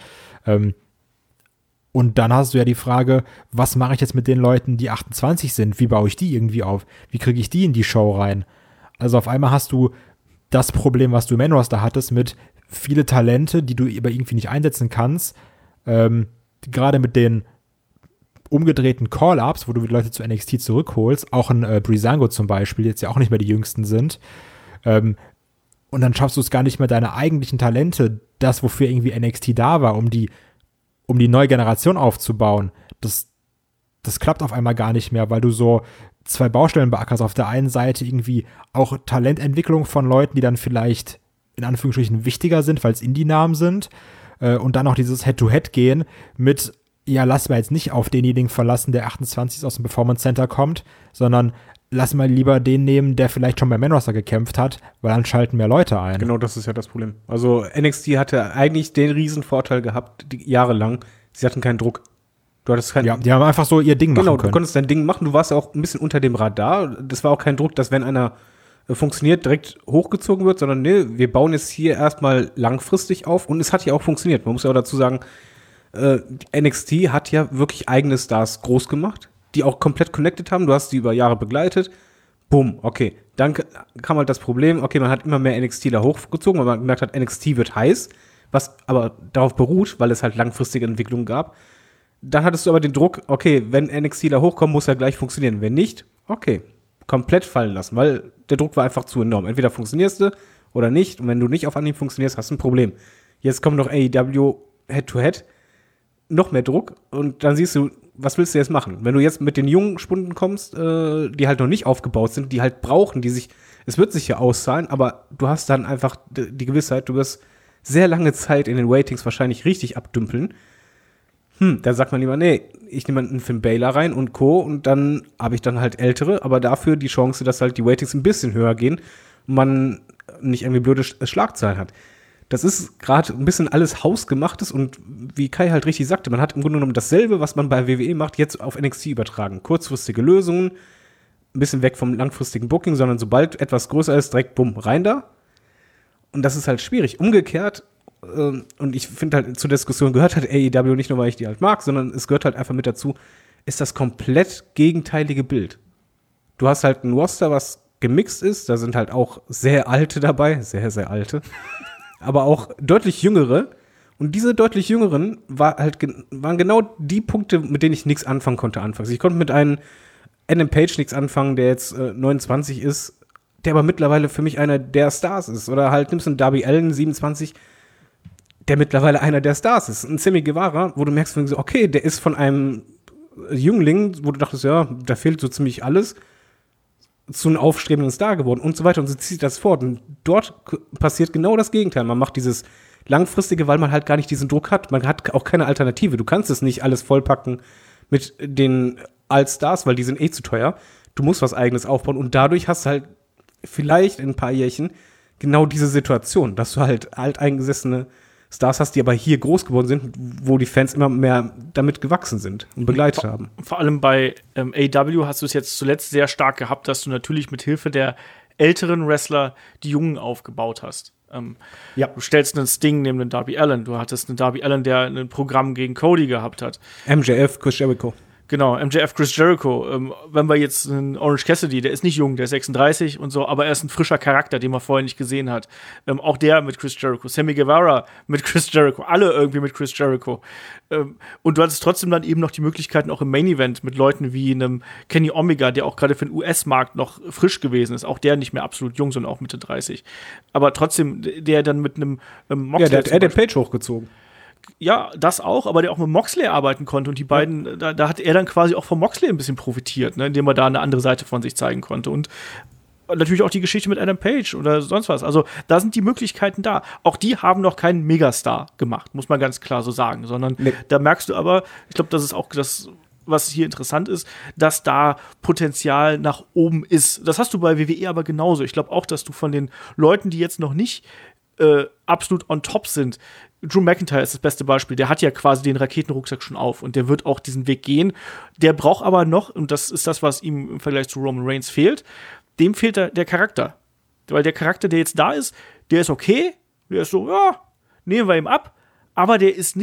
Und dann hast du ja die Frage, was mache ich jetzt mit den Leuten, die 28 sind? Wie baue ich die irgendwie auf? Wie kriege ich die in die Show rein? Also auf einmal hast du das Problem, was du im Main-Roster hattest, mit viele Talente, die du aber irgendwie nicht einsetzen kannst. Gerade mit den umgedrehten Call-Ups, wo du die Leute zu NXT zurückholst, auch ein Breezango zum Beispiel, jetzt ja auch nicht mehr die Jüngsten sind, und dann schaffst du es gar nicht mehr, deine eigentlichen Talente, das, wofür irgendwie NXT da war, um die neue Generation aufzubauen, das klappt auf einmal gar nicht mehr, weil du so zwei Baustellen beackerst. Auf der einen Seite irgendwie auch Talententwicklung von Leuten, die dann vielleicht in Anführungsstrichen wichtiger sind, weil es Indie-Namen sind, und dann auch dieses Head-to-Head-Gehen mit, ja, lass mal jetzt nicht auf denjenigen verlassen, der 28 aus dem Performance Center kommt, sondern lass mal lieber den nehmen, der vielleicht schon beim Main Roster gekämpft hat, weil dann schalten mehr Leute ein. Genau, das ist ja das Problem. Also NXT hatte eigentlich den riesen Vorteil gehabt, jahrelang, sie hatten keinen Druck. Du hattest keinen. Ja, die haben einfach so ihr Ding machen können. Genau, du konntest dein Ding machen, du warst ja auch ein bisschen unter dem Radar. Das war auch kein Druck, dass wenn einer funktioniert, direkt hochgezogen wird, sondern nee, wir bauen es hier erstmal langfristig auf und es hat ja auch funktioniert. Man muss ja auch dazu sagen, NXT hat ja wirklich eigene Stars groß gemacht, die auch komplett connected haben. Du hast die über Jahre begleitet. Bumm, okay. Dann kam halt das Problem, okay, man hat immer mehr NXTler hochgezogen, weil man gemerkt hat, NXT wird heiß, was aber darauf beruht, weil es halt langfristige Entwicklungen gab. Dann hattest du aber den Druck, okay, wenn NXTler hochkommen, muss er gleich funktionieren. Wenn nicht, okay, komplett fallen lassen, weil der Druck war einfach zu enorm. Entweder funktionierst du oder nicht. Und wenn du nicht auf Anhieb funktionierst, hast du ein Problem. Jetzt kommt noch AEW Head-to-Head, noch mehr Druck und dann siehst du, was willst du jetzt machen? Wenn du jetzt mit den jungen Spunden kommst, die halt noch nicht aufgebaut sind, die halt brauchen, es wird sich ja auszahlen, aber du hast dann einfach die Gewissheit, du wirst sehr lange Zeit in den Waitings wahrscheinlich richtig abdümpeln. Da sagt man lieber, nee, ich nehme einen Finn Balor rein und Co. und dann habe ich dann halt Ältere, aber dafür die Chance, dass halt die Waitings ein bisschen höher gehen und man nicht irgendwie blöde Schlagzeilen hat. Das ist gerade ein bisschen alles Hausgemachtes und wie Kai halt richtig sagte, man hat im Grunde genommen dasselbe, was man bei WWE macht, jetzt auf NXT übertragen. Kurzfristige Lösungen, ein bisschen weg vom langfristigen Booking, sondern sobald etwas größer ist, direkt bumm, rein da. Und das ist halt schwierig. Umgekehrt, und ich finde halt, zur Diskussion gehört halt AEW nicht nur, weil ich die halt mag, sondern es gehört halt einfach mit dazu, ist das komplett gegenteilige Bild. Du hast halt ein Roster, was gemixt ist, da sind halt auch sehr alte dabei, sehr, sehr alte, aber auch deutlich jüngere. Und diese deutlich jüngeren waren genau die Punkte, mit denen ich nichts anfangen konnte anfangs. Ich konnte mit einem Adam Page nichts anfangen, der jetzt 29 ist, der aber mittlerweile für mich einer der Stars ist. Oder halt nimmst du einen Darby Allin, 27, der mittlerweile einer der Stars ist. Ein Sammy Guevara, wo du merkst, okay, der ist von einem Jüngling, wo du dachtest, ja, da fehlt so ziemlich alles, zu einem aufstrebenden Star geworden und so weiter. Und so zieht das fort. Und dort passiert genau das Gegenteil. Man macht dieses Langfristige, weil man halt gar nicht diesen Druck hat. Man hat auch keine Alternative. Du kannst es nicht alles vollpacken mit den All-Stars, weil die sind zu teuer. Du musst was Eigenes aufbauen und dadurch hast du halt vielleicht in ein paar Jährchen genau diese Situation, dass du halt alteingesessene Stars hast, die aber hier groß geworden sind, wo die Fans immer mehr damit gewachsen sind und begleitet haben. Vor allem bei AEW hast du es jetzt zuletzt sehr stark gehabt, dass du natürlich mit Hilfe der älteren Wrestler die Jungen aufgebaut hast. Du stellst einen Sting neben den Darby Allin. Du hattest einen Darby Allin, der ein Programm gegen Cody gehabt hat. MJF, Chris Jericho. Genau, MJF, Chris Jericho. Wenn wir jetzt einen Orange Cassidy, der ist nicht jung, der ist 36 und so, aber er ist ein frischer Charakter, den man vorher nicht gesehen hat. Auch der mit Chris Jericho. Sammy Guevara mit Chris Jericho. Alle irgendwie mit Chris Jericho. Und du hattest trotzdem dann eben noch die Möglichkeiten auch im Main Event mit Leuten wie einem Kenny Omega, der auch gerade für den US-Markt noch frisch gewesen ist. Auch der nicht mehr absolut jung, sondern auch Mitte 30. Aber trotzdem, der dann mit einem Moxley. Ja, der hat Adam Page hochgezogen. Ja, das auch, aber der auch mit Moxley arbeiten konnte und die beiden, da hat er dann quasi auch von Moxley ein bisschen profitiert, ne, indem er da eine andere Seite von sich zeigen konnte und natürlich auch die Geschichte mit Adam Page oder sonst was, also da sind die Möglichkeiten da. Auch die haben noch keinen Megastar gemacht, muss man ganz klar so sagen, sondern da merkst du aber, ich glaube, das ist auch das, was hier interessant ist, dass da Potenzial nach oben ist. Das hast du bei WWE aber genauso. Ich glaube auch, dass du von den Leuten, die jetzt noch nicht absolut on top sind. Drew McIntyre ist das beste Beispiel. Der hat ja quasi den Raketenrucksack schon auf und der wird auch diesen Weg gehen. Der braucht aber noch, und das ist das, was ihm im Vergleich zu Roman Reigns fehlt, dem fehlt der Charakter. Weil der Charakter, der jetzt da ist, der ist okay, der ist so, ja, nehmen wir ihm ab, aber der ist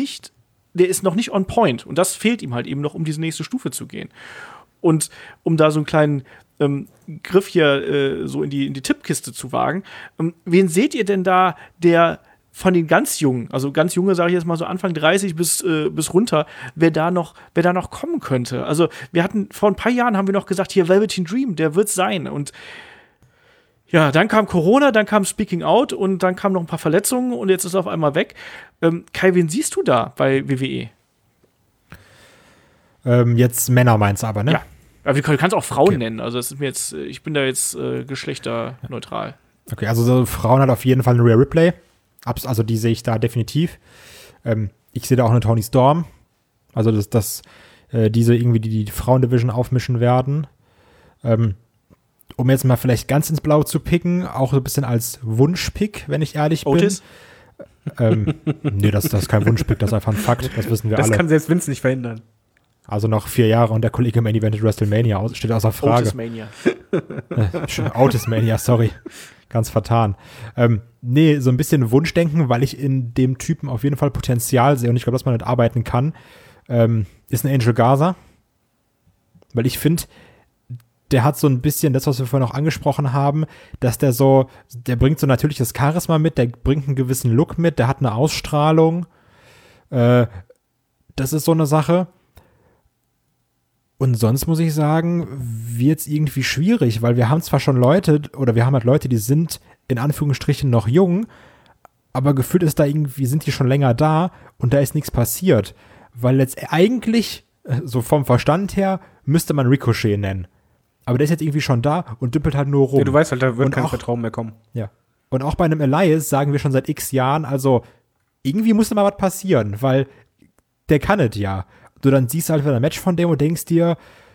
noch nicht on point. Und das fehlt ihm halt eben noch, um diese nächste Stufe zu gehen. Und um da so einen kleinen Griff hier so in die Tippkiste zu wagen. Wen seht ihr denn da, der von den ganz Jungen, also ganz Junge, sage ich jetzt mal so Anfang 30 bis runter, wer da noch kommen könnte? Also wir hatten, vor ein paar Jahren haben wir noch gesagt, hier Velveteen Dream, der wird sein. Und ja, dann kam Corona, dann kam Speaking Out und dann kamen noch ein paar Verletzungen und jetzt ist er auf einmal weg. Kai, wen siehst du da bei WWE? Jetzt Männer meinst du aber, ne? Ja. Aber du kannst auch Frauen nennen. Also das ist mir jetzt, ich bin da jetzt geschlechterneutral. Okay, also so Frauen hat auf jeden Fall eine Rhea Ripley. Also die sehe ich da definitiv. Ich sehe da auch eine Toni Storm. Also dass diese irgendwie die Frauendivision aufmischen werden. um jetzt mal vielleicht ganz ins Blaue zu picken, auch so ein bisschen als Wunschpick, wenn ich ehrlich Otis? bin. Nee, das ist kein Wunschpick, das ist einfach ein Fakt, das wissen wir Das alle. kann selbst Vince nicht verhindern. Also noch 4 Jahre und der Kollege Main Event WrestleMania steht außer Frage. Otis-Mania. Otis-Mania, sorry. Ganz vertan. Nee, so ein bisschen Wunschdenken, weil ich in dem Typen auf jeden Fall Potenzial sehe und ich glaube, dass man damit arbeiten kann, ist ein Angel Garza. Weil ich finde, der hat so ein bisschen das, was wir vorhin auch angesprochen haben, dass der bringt so natürliches Charisma mit, der bringt einen gewissen Look mit, der hat eine Ausstrahlung. Das ist so eine Sache. Und sonst muss ich sagen, wird es irgendwie schwierig, weil wir haben zwar schon Leute, oder wir haben halt Leute, die sind in Anführungsstrichen noch jung, aber gefühlt ist da irgendwie, sind die schon länger da und da ist nichts passiert. Weil jetzt eigentlich, so vom Verstand her, müsste man Ricochet nennen. Aber der ist jetzt irgendwie schon da und dümpelt halt nur rum. Ja, du weißt halt, da wird Und kein auch- Vertrauen mehr kommen. Ja. Und auch bei einem Elias sagen wir schon seit x Jahren, also irgendwie muss da mal was passieren, weil der kann es ja. Du dann siehst halt wieder ein Match von dem und denkst dir,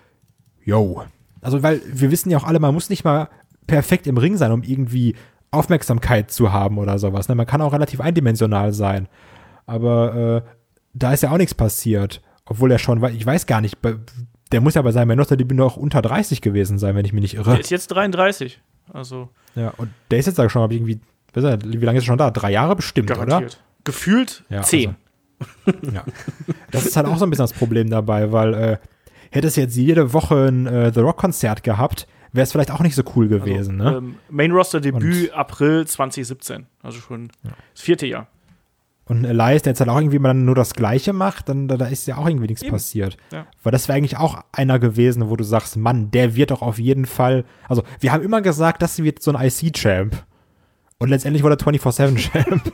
yo. Also, weil wir wissen ja auch alle, man muss nicht mal perfekt im Ring sein, um irgendwie Aufmerksamkeit zu haben oder sowas. Ne? Man kann auch relativ eindimensional sein. Aber da ist ja auch nichts passiert. Obwohl er schon, ich weiß gar nicht, der muss ja bei seinem Main-Roster-Debüt noch unter 30 gewesen sein, wenn ich mich nicht irre. Der ist jetzt 33. Also Ja, und der ist jetzt da schon aber irgendwie, wie lange ist er schon da? 3 Jahre bestimmt, garantiert. Gefühlt Ja, 10. Ja. Das ist halt auch so ein bisschen das Problem dabei, weil hätte es jetzt jede Woche ein The Rock-Konzert gehabt, wäre es vielleicht auch nicht so cool gewesen, ne? Main Roster Debüt April 2017. Also schon das 4. Jahr. Und ein Elias, der jetzt halt auch irgendwie mal nur das Gleiche macht, dann da ist ja auch irgendwie nichts Eben. passiert. Ja. Weil das wäre eigentlich auch einer gewesen, wo du sagst, Mann, der wird doch auf jeden Fall, also wir haben immer gesagt, das wird so ein IC-Champ. Und letztendlich wurde er 24/7-Champ.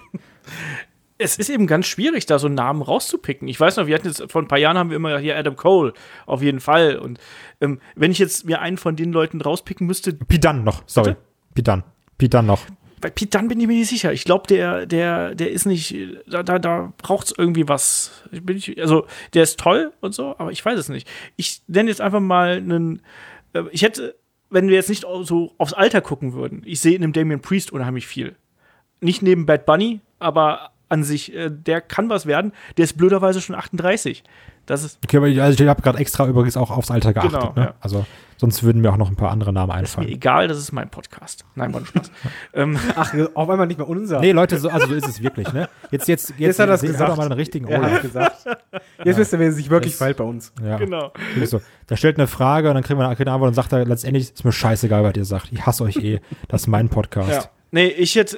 Es ist eben ganz schwierig, da so einen Namen rauszupicken. Ich weiß noch, wir hatten jetzt vor ein paar Jahren haben wir immer hier Adam Cole, auf jeden Fall. Und wenn ich jetzt mir einen von den Leuten rauspicken müsste, Pete Dunne noch, sorry. Pete Dunne noch. bei Pete Dunne bin ich mir nicht sicher. Ich glaube, der ist nicht, da braucht es irgendwie was. Also, der ist toll und so, aber ich weiß es nicht. Ich nenne jetzt einfach mal einen, ich hätte, wenn wir jetzt nicht so aufs Alter gucken würden, ich sehe in dem Damian Priest unheimlich viel. Nicht neben Bad Bunny, aber an sich, der kann was werden. Der ist blöderweise schon 38. Das ist Okay, aber ich habe gerade extra übrigens auch aufs Alter geachtet. Genau, ne? ja. Also sonst würden mir auch noch ein paar andere Namen mir einfallen. egal, das ist mein Podcast. Nein, war ein Spaß. Ach, auf einmal nicht mehr unser. Nee, Leute, so ist es wirklich, ne? Jetzt Jetzt hat er es gesagt. Doch mal den richtigen Er Olaf. hat gesagt. Jetzt wisst ihr, wer sich wirklich Das- verhält bei uns. Ja. Genau. Wirklich so. Der stellt eine Frage und dann kriegen wir eine Antwort und sagt er letztendlich, ist mir scheißegal, was ihr sagt. Ich hasse euch eh. Das ist mein Podcast. Ja. Nee,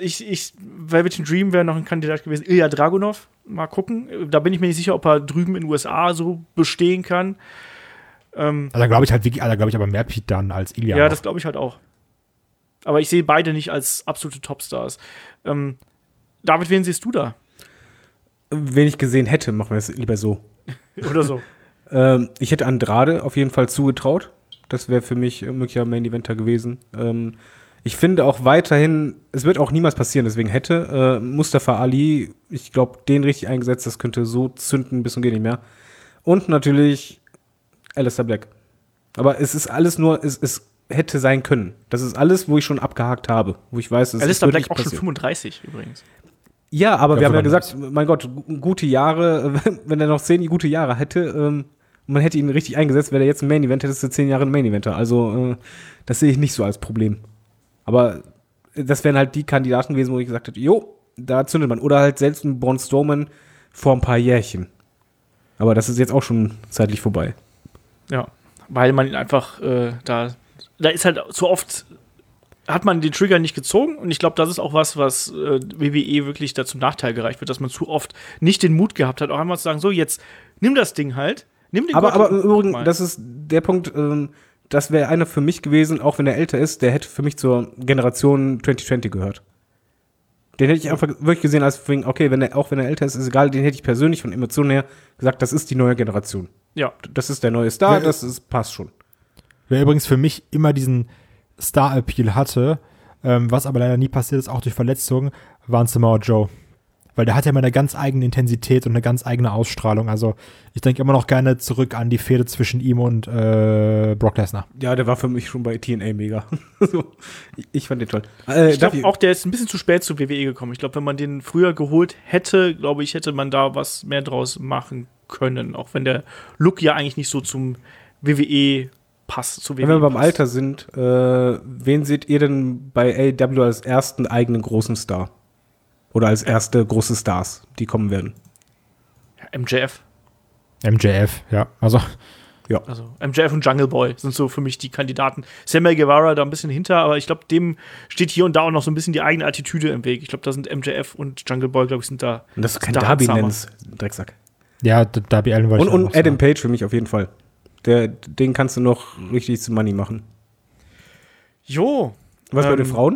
Velvet Dream wäre noch ein Kandidat gewesen. Ilya Dragunov, mal gucken. Da bin ich mir nicht sicher, ob er drüben in den USA so bestehen kann. Also da glaube ich halt wirklich, aber mehr Pete Dunne als Ilya. Ja, noch. das glaube ich halt auch. Aber ich sehe beide nicht als absolute Topstars. David, wen siehst du da? Wen ich gesehen hätte, machen wir es lieber so. Oder so. Ich hätte Andrade auf jeden Fall zugetraut. Das wäre für mich möglicher Main-Eventer gewesen. Ich finde auch weiterhin, es wird auch niemals passieren, deswegen hätte Mustafa Ali, ich glaube, den richtig eingesetzt, das könnte so zünden bis und geht nicht mehr. Und natürlich Aleister Black. Aber es ist alles nur, es hätte sein können. Das ist alles, wo ich schon abgehakt habe, wo ich weiß, es Aleister wird Black nicht auch schon passieren. 35 übrigens. Ja, aber wir haben ja sogar gesagt, mein Gott, gute Jahre, wenn er noch 10 gute Jahre hätte, man hätte ihn richtig eingesetzt, wäre er jetzt ein Main-Event, hättest du 10 Jahre ein Main-Eventer. Also, das sehe ich nicht so als Problem. Aber das wären halt die Kandidaten gewesen, wo ich gesagt hätte, jo, da zündet man. Oder halt selbst ein Braun Strowman vor ein paar Jährchen. Aber das ist jetzt auch schon zeitlich vorbei. Ja, weil man ihn einfach, da ist halt zu oft, hat man den Trigger nicht gezogen und ich glaube, das ist auch was WWE wirklich da zum Nachteil gereicht wird, dass man zu oft nicht den Mut gehabt hat, auch einmal zu sagen, so jetzt, nimm das Ding halt, nimm den Aber Gürtel im und guck Übrigen, mal. das ist der Punkt, das wäre einer für mich gewesen, auch wenn er älter ist, der hätte für mich zur Generation 2020 gehört. Den hätte ich einfach wirklich gesehen als, okay, wenn er älter ist egal, den hätte ich persönlich von Emotionen her gesagt, das ist die neue Generation. Ja, Das ist der neue Star, Ja, passt schon. Wer übrigens für mich immer diesen Star-Appeal hatte, was aber leider nie passiert ist, auch durch Verletzungen, war ein Samoa Joe. Weil der hat ja immer eine ganz eigene Intensität und eine ganz eigene Ausstrahlung. Also ich denke immer noch gerne zurück an die Fehde zwischen ihm und Brock Lesnar. Ja, der war für mich schon bei TNA mega. So, ich fand den toll. Ich glaube auch, der ist ein bisschen zu spät zur WWE gekommen. Ich glaube, wenn man den früher geholt hätte, glaube ich, hätte man da was mehr draus machen können. Auch wenn der Look ja eigentlich nicht so zum WWE passt. Wenn wir beim Alter sind, wen seht ihr denn bei AEW als ersten eigenen großen Star? Oder als erste große Stars, die kommen werden? Ja, MJF. MJF, ja. Also MJF und Jungle Boy sind so für mich die Kandidaten. Samuel Guevara da ein bisschen hinter, aber ich glaube, dem steht hier und da auch noch so ein bisschen die eigene Attitüde im Weg. Ich glaube, da sind MJF und Jungle Boy, glaube ich, sind da. Und das ist kein Darby nennst, Drecksack. Ja, Darby Allin wollte ich Und Adam Page für mich auf jeden Fall. Den kannst du noch richtig zu Money machen. Jo. Was bei den Frauen?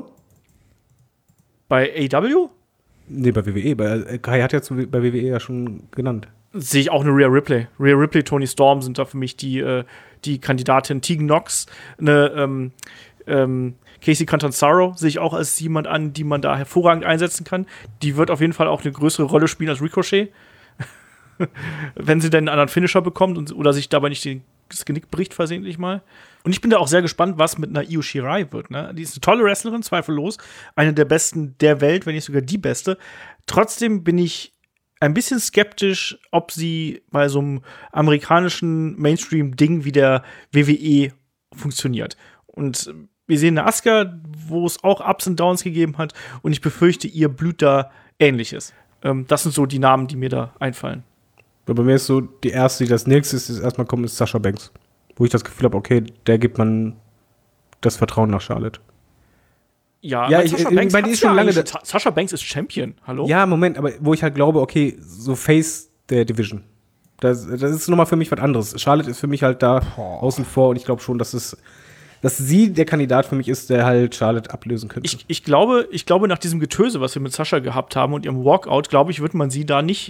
Bei AEW? Nee, bei WWE. Kai hat ja bei WWE ja schon genannt. Sehe ich auch eine Rhea Ripley. Rhea Ripley, Toni Storm sind da für mich die Kandidatin. Tegan Nox, eine Casey Catanzaro sehe ich auch als jemand an, die man da hervorragend einsetzen kann. Die wird auf jeden Fall auch eine größere Rolle spielen als Ricochet. Wenn sie denn einen anderen Finisher bekommt oder sich dabei nicht das Genick bricht versehentlich mal. Und ich bin da auch sehr gespannt, was mit einer Io Shirai wird. Ne? Die ist eine tolle Wrestlerin, zweifellos. Eine der besten der Welt, wenn nicht sogar die beste. Trotzdem bin ich ein bisschen skeptisch, ob sie bei so einem amerikanischen Mainstream-Ding wie der WWE funktioniert. Und wir sehen eine Asuka, wo es auch Ups und Downs gegeben hat. Und ich befürchte, ihr blüht da Ähnliches. Das sind so die Namen, die mir da einfallen. Bei mir ist so, die erste, die das nächste ist, erstmal kommt, ist Sasha Banks. Wo ich das Gefühl habe, okay, der gibt man das Vertrauen nach Charlotte. Ja, Sasha Banks ist Champion, hallo? Ja, Moment, aber wo ich halt glaube, okay, so Face der Division. Das ist nochmal für mich was anderes. Charlotte ist für mich halt da außen vor und ich glaube schon, dass sie der Kandidat für mich ist, der halt Charlotte ablösen könnte. Ich glaube, nach diesem Getöse, was wir mit Sasha gehabt haben und ihrem Walkout, glaube ich, wird man sie da nicht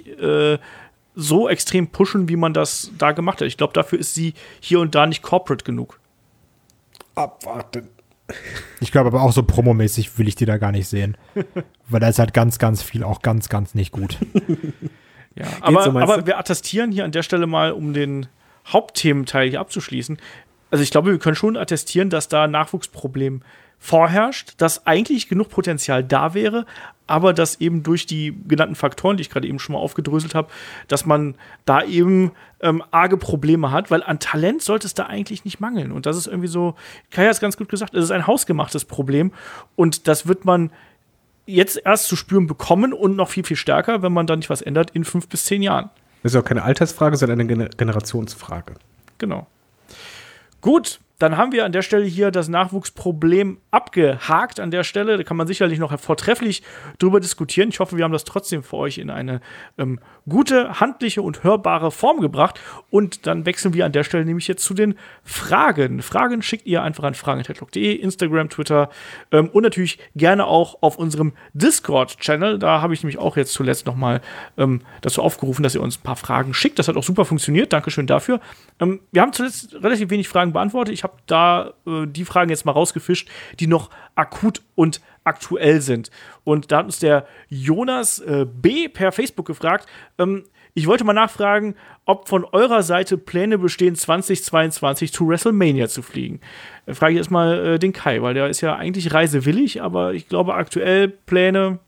so extrem pushen, wie man das da gemacht hat. Ich glaube, dafür ist sie hier und da nicht corporate genug. Abwarten. Ich glaube aber auch so promomäßig will ich die da gar nicht sehen. Weil da ist halt ganz, ganz viel auch ganz, ganz nicht gut. Ja, aber wir attestieren hier an der Stelle mal, um den Hauptthementeil hier abzuschließen. Also ich glaube, wir können schon attestieren, dass da ein Nachwuchsproblem vorherrscht, dass eigentlich genug Potenzial da wäre, aber dass eben durch die genannten Faktoren, die ich gerade eben schon mal aufgedröselt habe, dass man da eben arge Probleme hat, weil an Talent sollte es da eigentlich nicht mangeln. Und das ist irgendwie so, Kai hat es ganz gut gesagt, es ist ein hausgemachtes Problem und das wird man jetzt erst zu spüren bekommen und noch viel, viel stärker, wenn man da nicht was ändert, in 5 bis 10 Jahren. Das ist auch keine Altersfrage, sondern eine Generationsfrage. Genau. Gut, dann haben wir an der Stelle hier das Nachwuchsproblem abgehakt an der Stelle. Da kann man sicherlich noch vortrefflich drüber diskutieren. Ich hoffe, wir haben das trotzdem für euch in eine gute, handliche und hörbare Form gebracht. Und dann wechseln wir an der Stelle nämlich jetzt zu den Fragen. Fragen schickt ihr einfach an fragen@headlock.de, Instagram, Twitter und natürlich gerne auch auf unserem Discord-Channel. Da habe ich nämlich auch jetzt zuletzt noch mal dazu aufgerufen, dass ihr uns ein paar Fragen schickt. Das hat auch super funktioniert. Dankeschön dafür. Wir haben zuletzt relativ wenig Fragen beantwortet. Ich habe da die Fragen jetzt mal rausgefischt, die noch akut und aktuell sind. Und da hat uns der Jonas B. per Facebook gefragt, ich wollte mal nachfragen, ob von eurer Seite Pläne bestehen, 2022 zu WrestleMania zu fliegen. Da frage ich erstmal den Kai, weil der ist ja eigentlich reisewillig, aber ich glaube aktuell Pläne.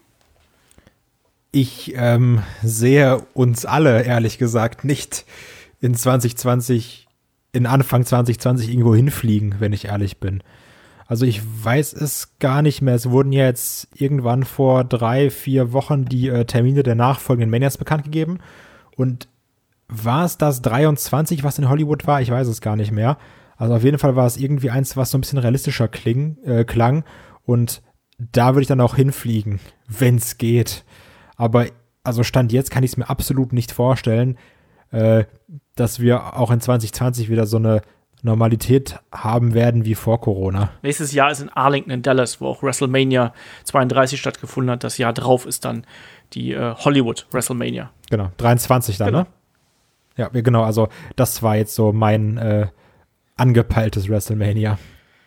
Ich sehe uns alle, ehrlich gesagt, nicht in Anfang 2020 irgendwo hinfliegen, wenn ich ehrlich bin. Also ich weiß es gar nicht mehr. Es wurden ja jetzt irgendwann vor 3-4 Wochen die Termine der nachfolgenden Manias bekannt gegeben. Und war es das 23, was in Hollywood war? Ich weiß es gar nicht mehr. Also auf jeden Fall war es irgendwie eins, was so ein bisschen realistischer klang. Und da würde ich dann auch hinfliegen, wenn es geht. Aber also Stand jetzt kann ich es mir absolut nicht vorstellen, dass wir auch in 2020 wieder so eine Normalität haben werden wie vor Corona. Nächstes Jahr ist in Arlington in Dallas, wo auch WrestleMania 32 stattgefunden hat. Das Jahr drauf ist dann die Hollywood WrestleMania. Genau, 23 dann, genau. Ne? Ja, genau, also das war jetzt so mein angepeiltes WrestleMania.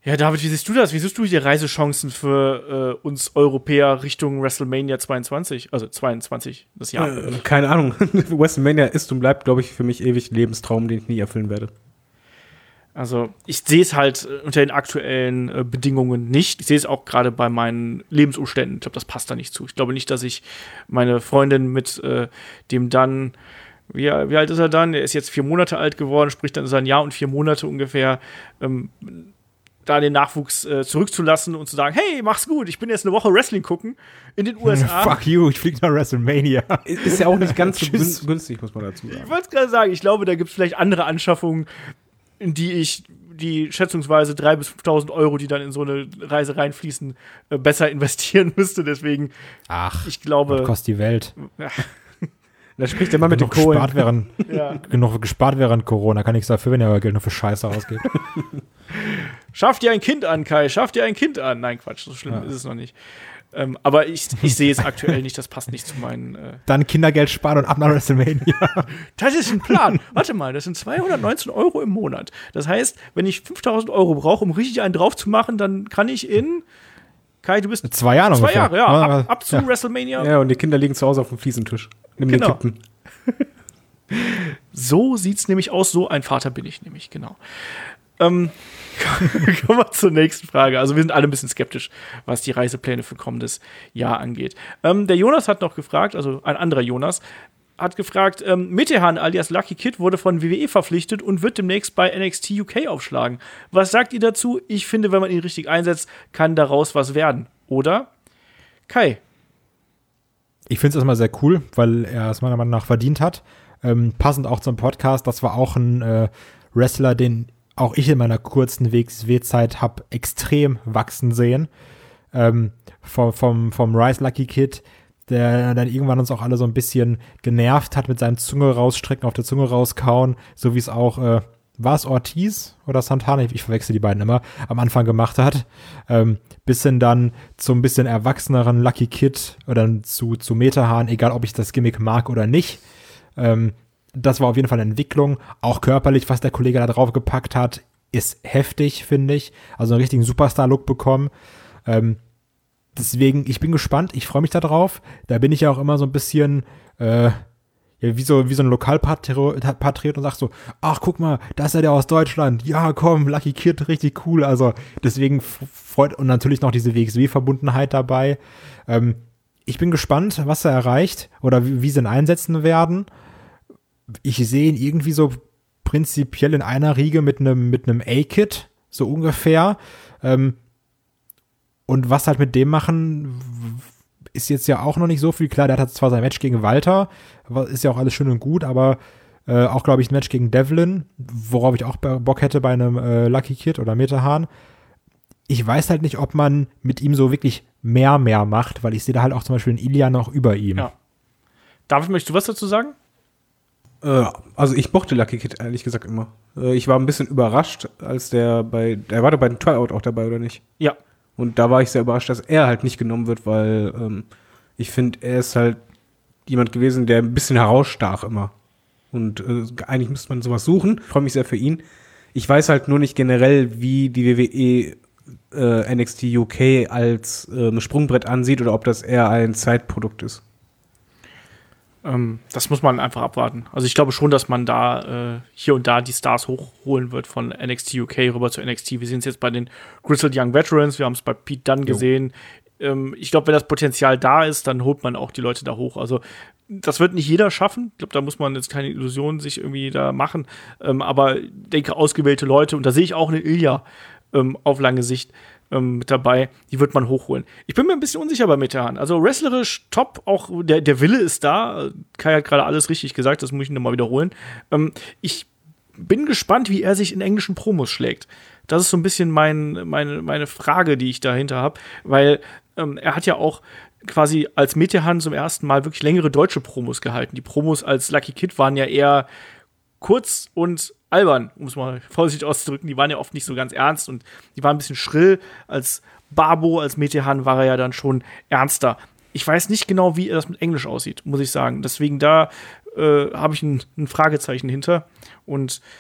Ja, David, wie siehst du das? Wie siehst du die Reisechancen für uns Europäer Richtung WrestleMania 22? Also 22, das Jahr. Keine Ahnung. WrestleMania ist und bleibt, glaube ich, für mich ewig Lebenstraum, den ich nie erfüllen werde. Also ich sehe es halt unter den aktuellen Bedingungen nicht. Ich sehe es auch gerade bei meinen Lebensumständen. Ich glaube, das passt da nicht zu. Ich glaube nicht, dass ich meine Freundin mit dem dann, wie alt ist er dann? Er ist jetzt 4 Monate alt geworden, sprich dann ist er 1 Jahr und 4 Monate ungefähr, da den Nachwuchs zurückzulassen und zu sagen, hey, mach's gut, ich bin jetzt eine Woche Wrestling gucken in den USA. Fuck you, ich fliege nach WrestleMania. Ist ja auch nicht ganz so günstig, muss man dazu sagen. Ich wollte es gerade sagen, ich glaube, da gibt es vielleicht andere Anschaffungen, in die ich die schätzungsweise 3.000 bis 5.000 Euro, die dann in so eine Reise reinfließen, besser investieren müsste. Deswegen, ich glaube. Das kostet die Welt. Ja. Da spricht der Mann mit den Kohlen. Genug gespart während Corona. Kann nichts dafür, wenn ihr euer Geld nur für Scheiße ausgebt. Schaff dir ein Kind an, Kai. Schaff dir ein Kind an. Nein, Quatsch, so schlimm ist es noch nicht. Aber ich sehe es aktuell nicht. Das passt nicht zu meinen. Dann Kindergeld sparen und ab nach WrestleMania. Das ist ein Plan. Warte mal, das sind 219 Euro im Monat. Das heißt, wenn ich 5.000 Euro brauche, um richtig einen drauf zu machen, dann kann ich Kai, du bist 2 Jahre ungefähr. 2 Jahre, ja. Ab zu WrestleMania. Ja, und die Kinder liegen zu Hause auf dem Fliesentisch. Nimm den Kippen. So sieht's nämlich aus. So ein Vater bin ich nämlich, genau. Kommen wir zur nächsten Frage. Also wir sind alle ein bisschen skeptisch, was die Reisepläne für kommendes Jahr angeht. Der Jonas hat noch gefragt, also ein anderer Jonas, hat gefragt, Metehan alias Lucky Kid wurde von WWE verpflichtet und wird demnächst bei NXT UK aufschlagen. Was sagt ihr dazu? Ich finde, wenn man ihn richtig einsetzt, kann daraus was werden. Oder? Kai? Ich finde es erstmal sehr cool, weil er es meiner Meinung nach verdient hat. Passend auch zum Podcast, das war auch ein Wrestler, den auch ich in meiner kurzen WXW-Zeit habe extrem wachsen sehen. Vom Rise Lucky Kid, der dann irgendwann uns auch alle so ein bisschen genervt hat mit seinem Zunge rausstrecken, auf der Zunge rauskauen, so wie es auch, war es Ortiz oder Santana, ich verwechsel die beiden immer, am Anfang gemacht hat. Bis hin dann zum bisschen erwachseneren Lucky Kid oder zu Metehan, egal ob ich das Gimmick mag oder nicht. Das war auf jeden Fall eine Entwicklung. Auch körperlich, was der Kollege da drauf gepackt hat, ist heftig, finde ich. Also einen richtigen Superstar-Look bekommen. Deswegen, ich bin gespannt. Ich freue mich da drauf. Da bin ich ja auch immer so ein bisschen wie so ein Lokalpatriot und sag so, ach, guck mal, da ist ja der aus Deutschland. Ja, komm, Lucky Kid, richtig cool. Also deswegen freut, und natürlich noch diese WXW-Verbundenheit dabei. Ich bin gespannt, was er erreicht oder wie sie ihn einsetzen werden. Ich sehe ihn irgendwie so prinzipiell in einer Riege mit einem A-Kid, so ungefähr. Und was halt mit dem machen, ist jetzt ja auch noch nicht so viel. Klar, der hat zwar sein Match gegen Walter, ist ja auch alles schön und gut, aber auch, glaube ich, ein Match gegen Devlin, worauf ich auch Bock hätte bei einem Lucky Kid oder Metehan. Ich weiß halt nicht, ob man mit ihm so wirklich mehr macht, weil ich sehe da halt auch zum Beispiel einen Ilya noch über ihm. Ja. David, möchtest du was dazu sagen? Also ich mochte Lucky Kid ehrlich gesagt immer. Ich war ein bisschen überrascht, als der war doch bei dem Tryout auch dabei, oder nicht? Ja. Und da war ich sehr überrascht, dass er halt nicht genommen wird, weil ich finde, er ist halt jemand gewesen, der ein bisschen herausstach immer. Und eigentlich müsste man sowas suchen. Ich freue mich sehr für ihn. Ich weiß halt nur nicht generell, wie die WWE NXT UK als Sprungbrett ansieht oder ob das eher ein Zeitprodukt ist. Das muss man einfach abwarten. Also ich glaube schon, dass man da hier und da die Stars hochholen wird von NXT UK rüber zu NXT. Wir sehen es jetzt bei den Grizzled Young Veterans, wir haben es bei Pete Dunne gesehen. Ich glaube, wenn das Potenzial da ist, dann holt man auch die Leute da hoch. Also das wird nicht jeder schaffen. Ich glaube, da muss man jetzt keine Illusionen sich irgendwie da machen. Aber ich denke, ausgewählte Leute, und da sehe ich auch eine Ilya auf lange Sicht mit dabei, die wird man hochholen. Ich bin mir ein bisschen unsicher bei Metehan. Also wrestlerisch top, auch der Wille ist da. Kai hat gerade alles richtig gesagt, das muss ich nochmal wiederholen. Ich bin gespannt, wie er sich in englischen Promos schlägt. Das ist so ein bisschen meine Frage, die ich dahinter habe, weil er hat ja auch quasi als Metehan zum ersten Mal wirklich längere deutsche Promos gehalten. Die Promos als Lucky Kid waren ja eher kurz und albern, um es mal vorsichtig auszudrücken. Die waren ja oft nicht so ganz ernst und die waren ein bisschen schrill. Als Babo, als Metehan war er ja dann schon ernster. Ich weiß nicht genau, wie das mit Englisch aussieht, muss ich sagen. Deswegen da habe ich ein Fragezeichen hinter. Und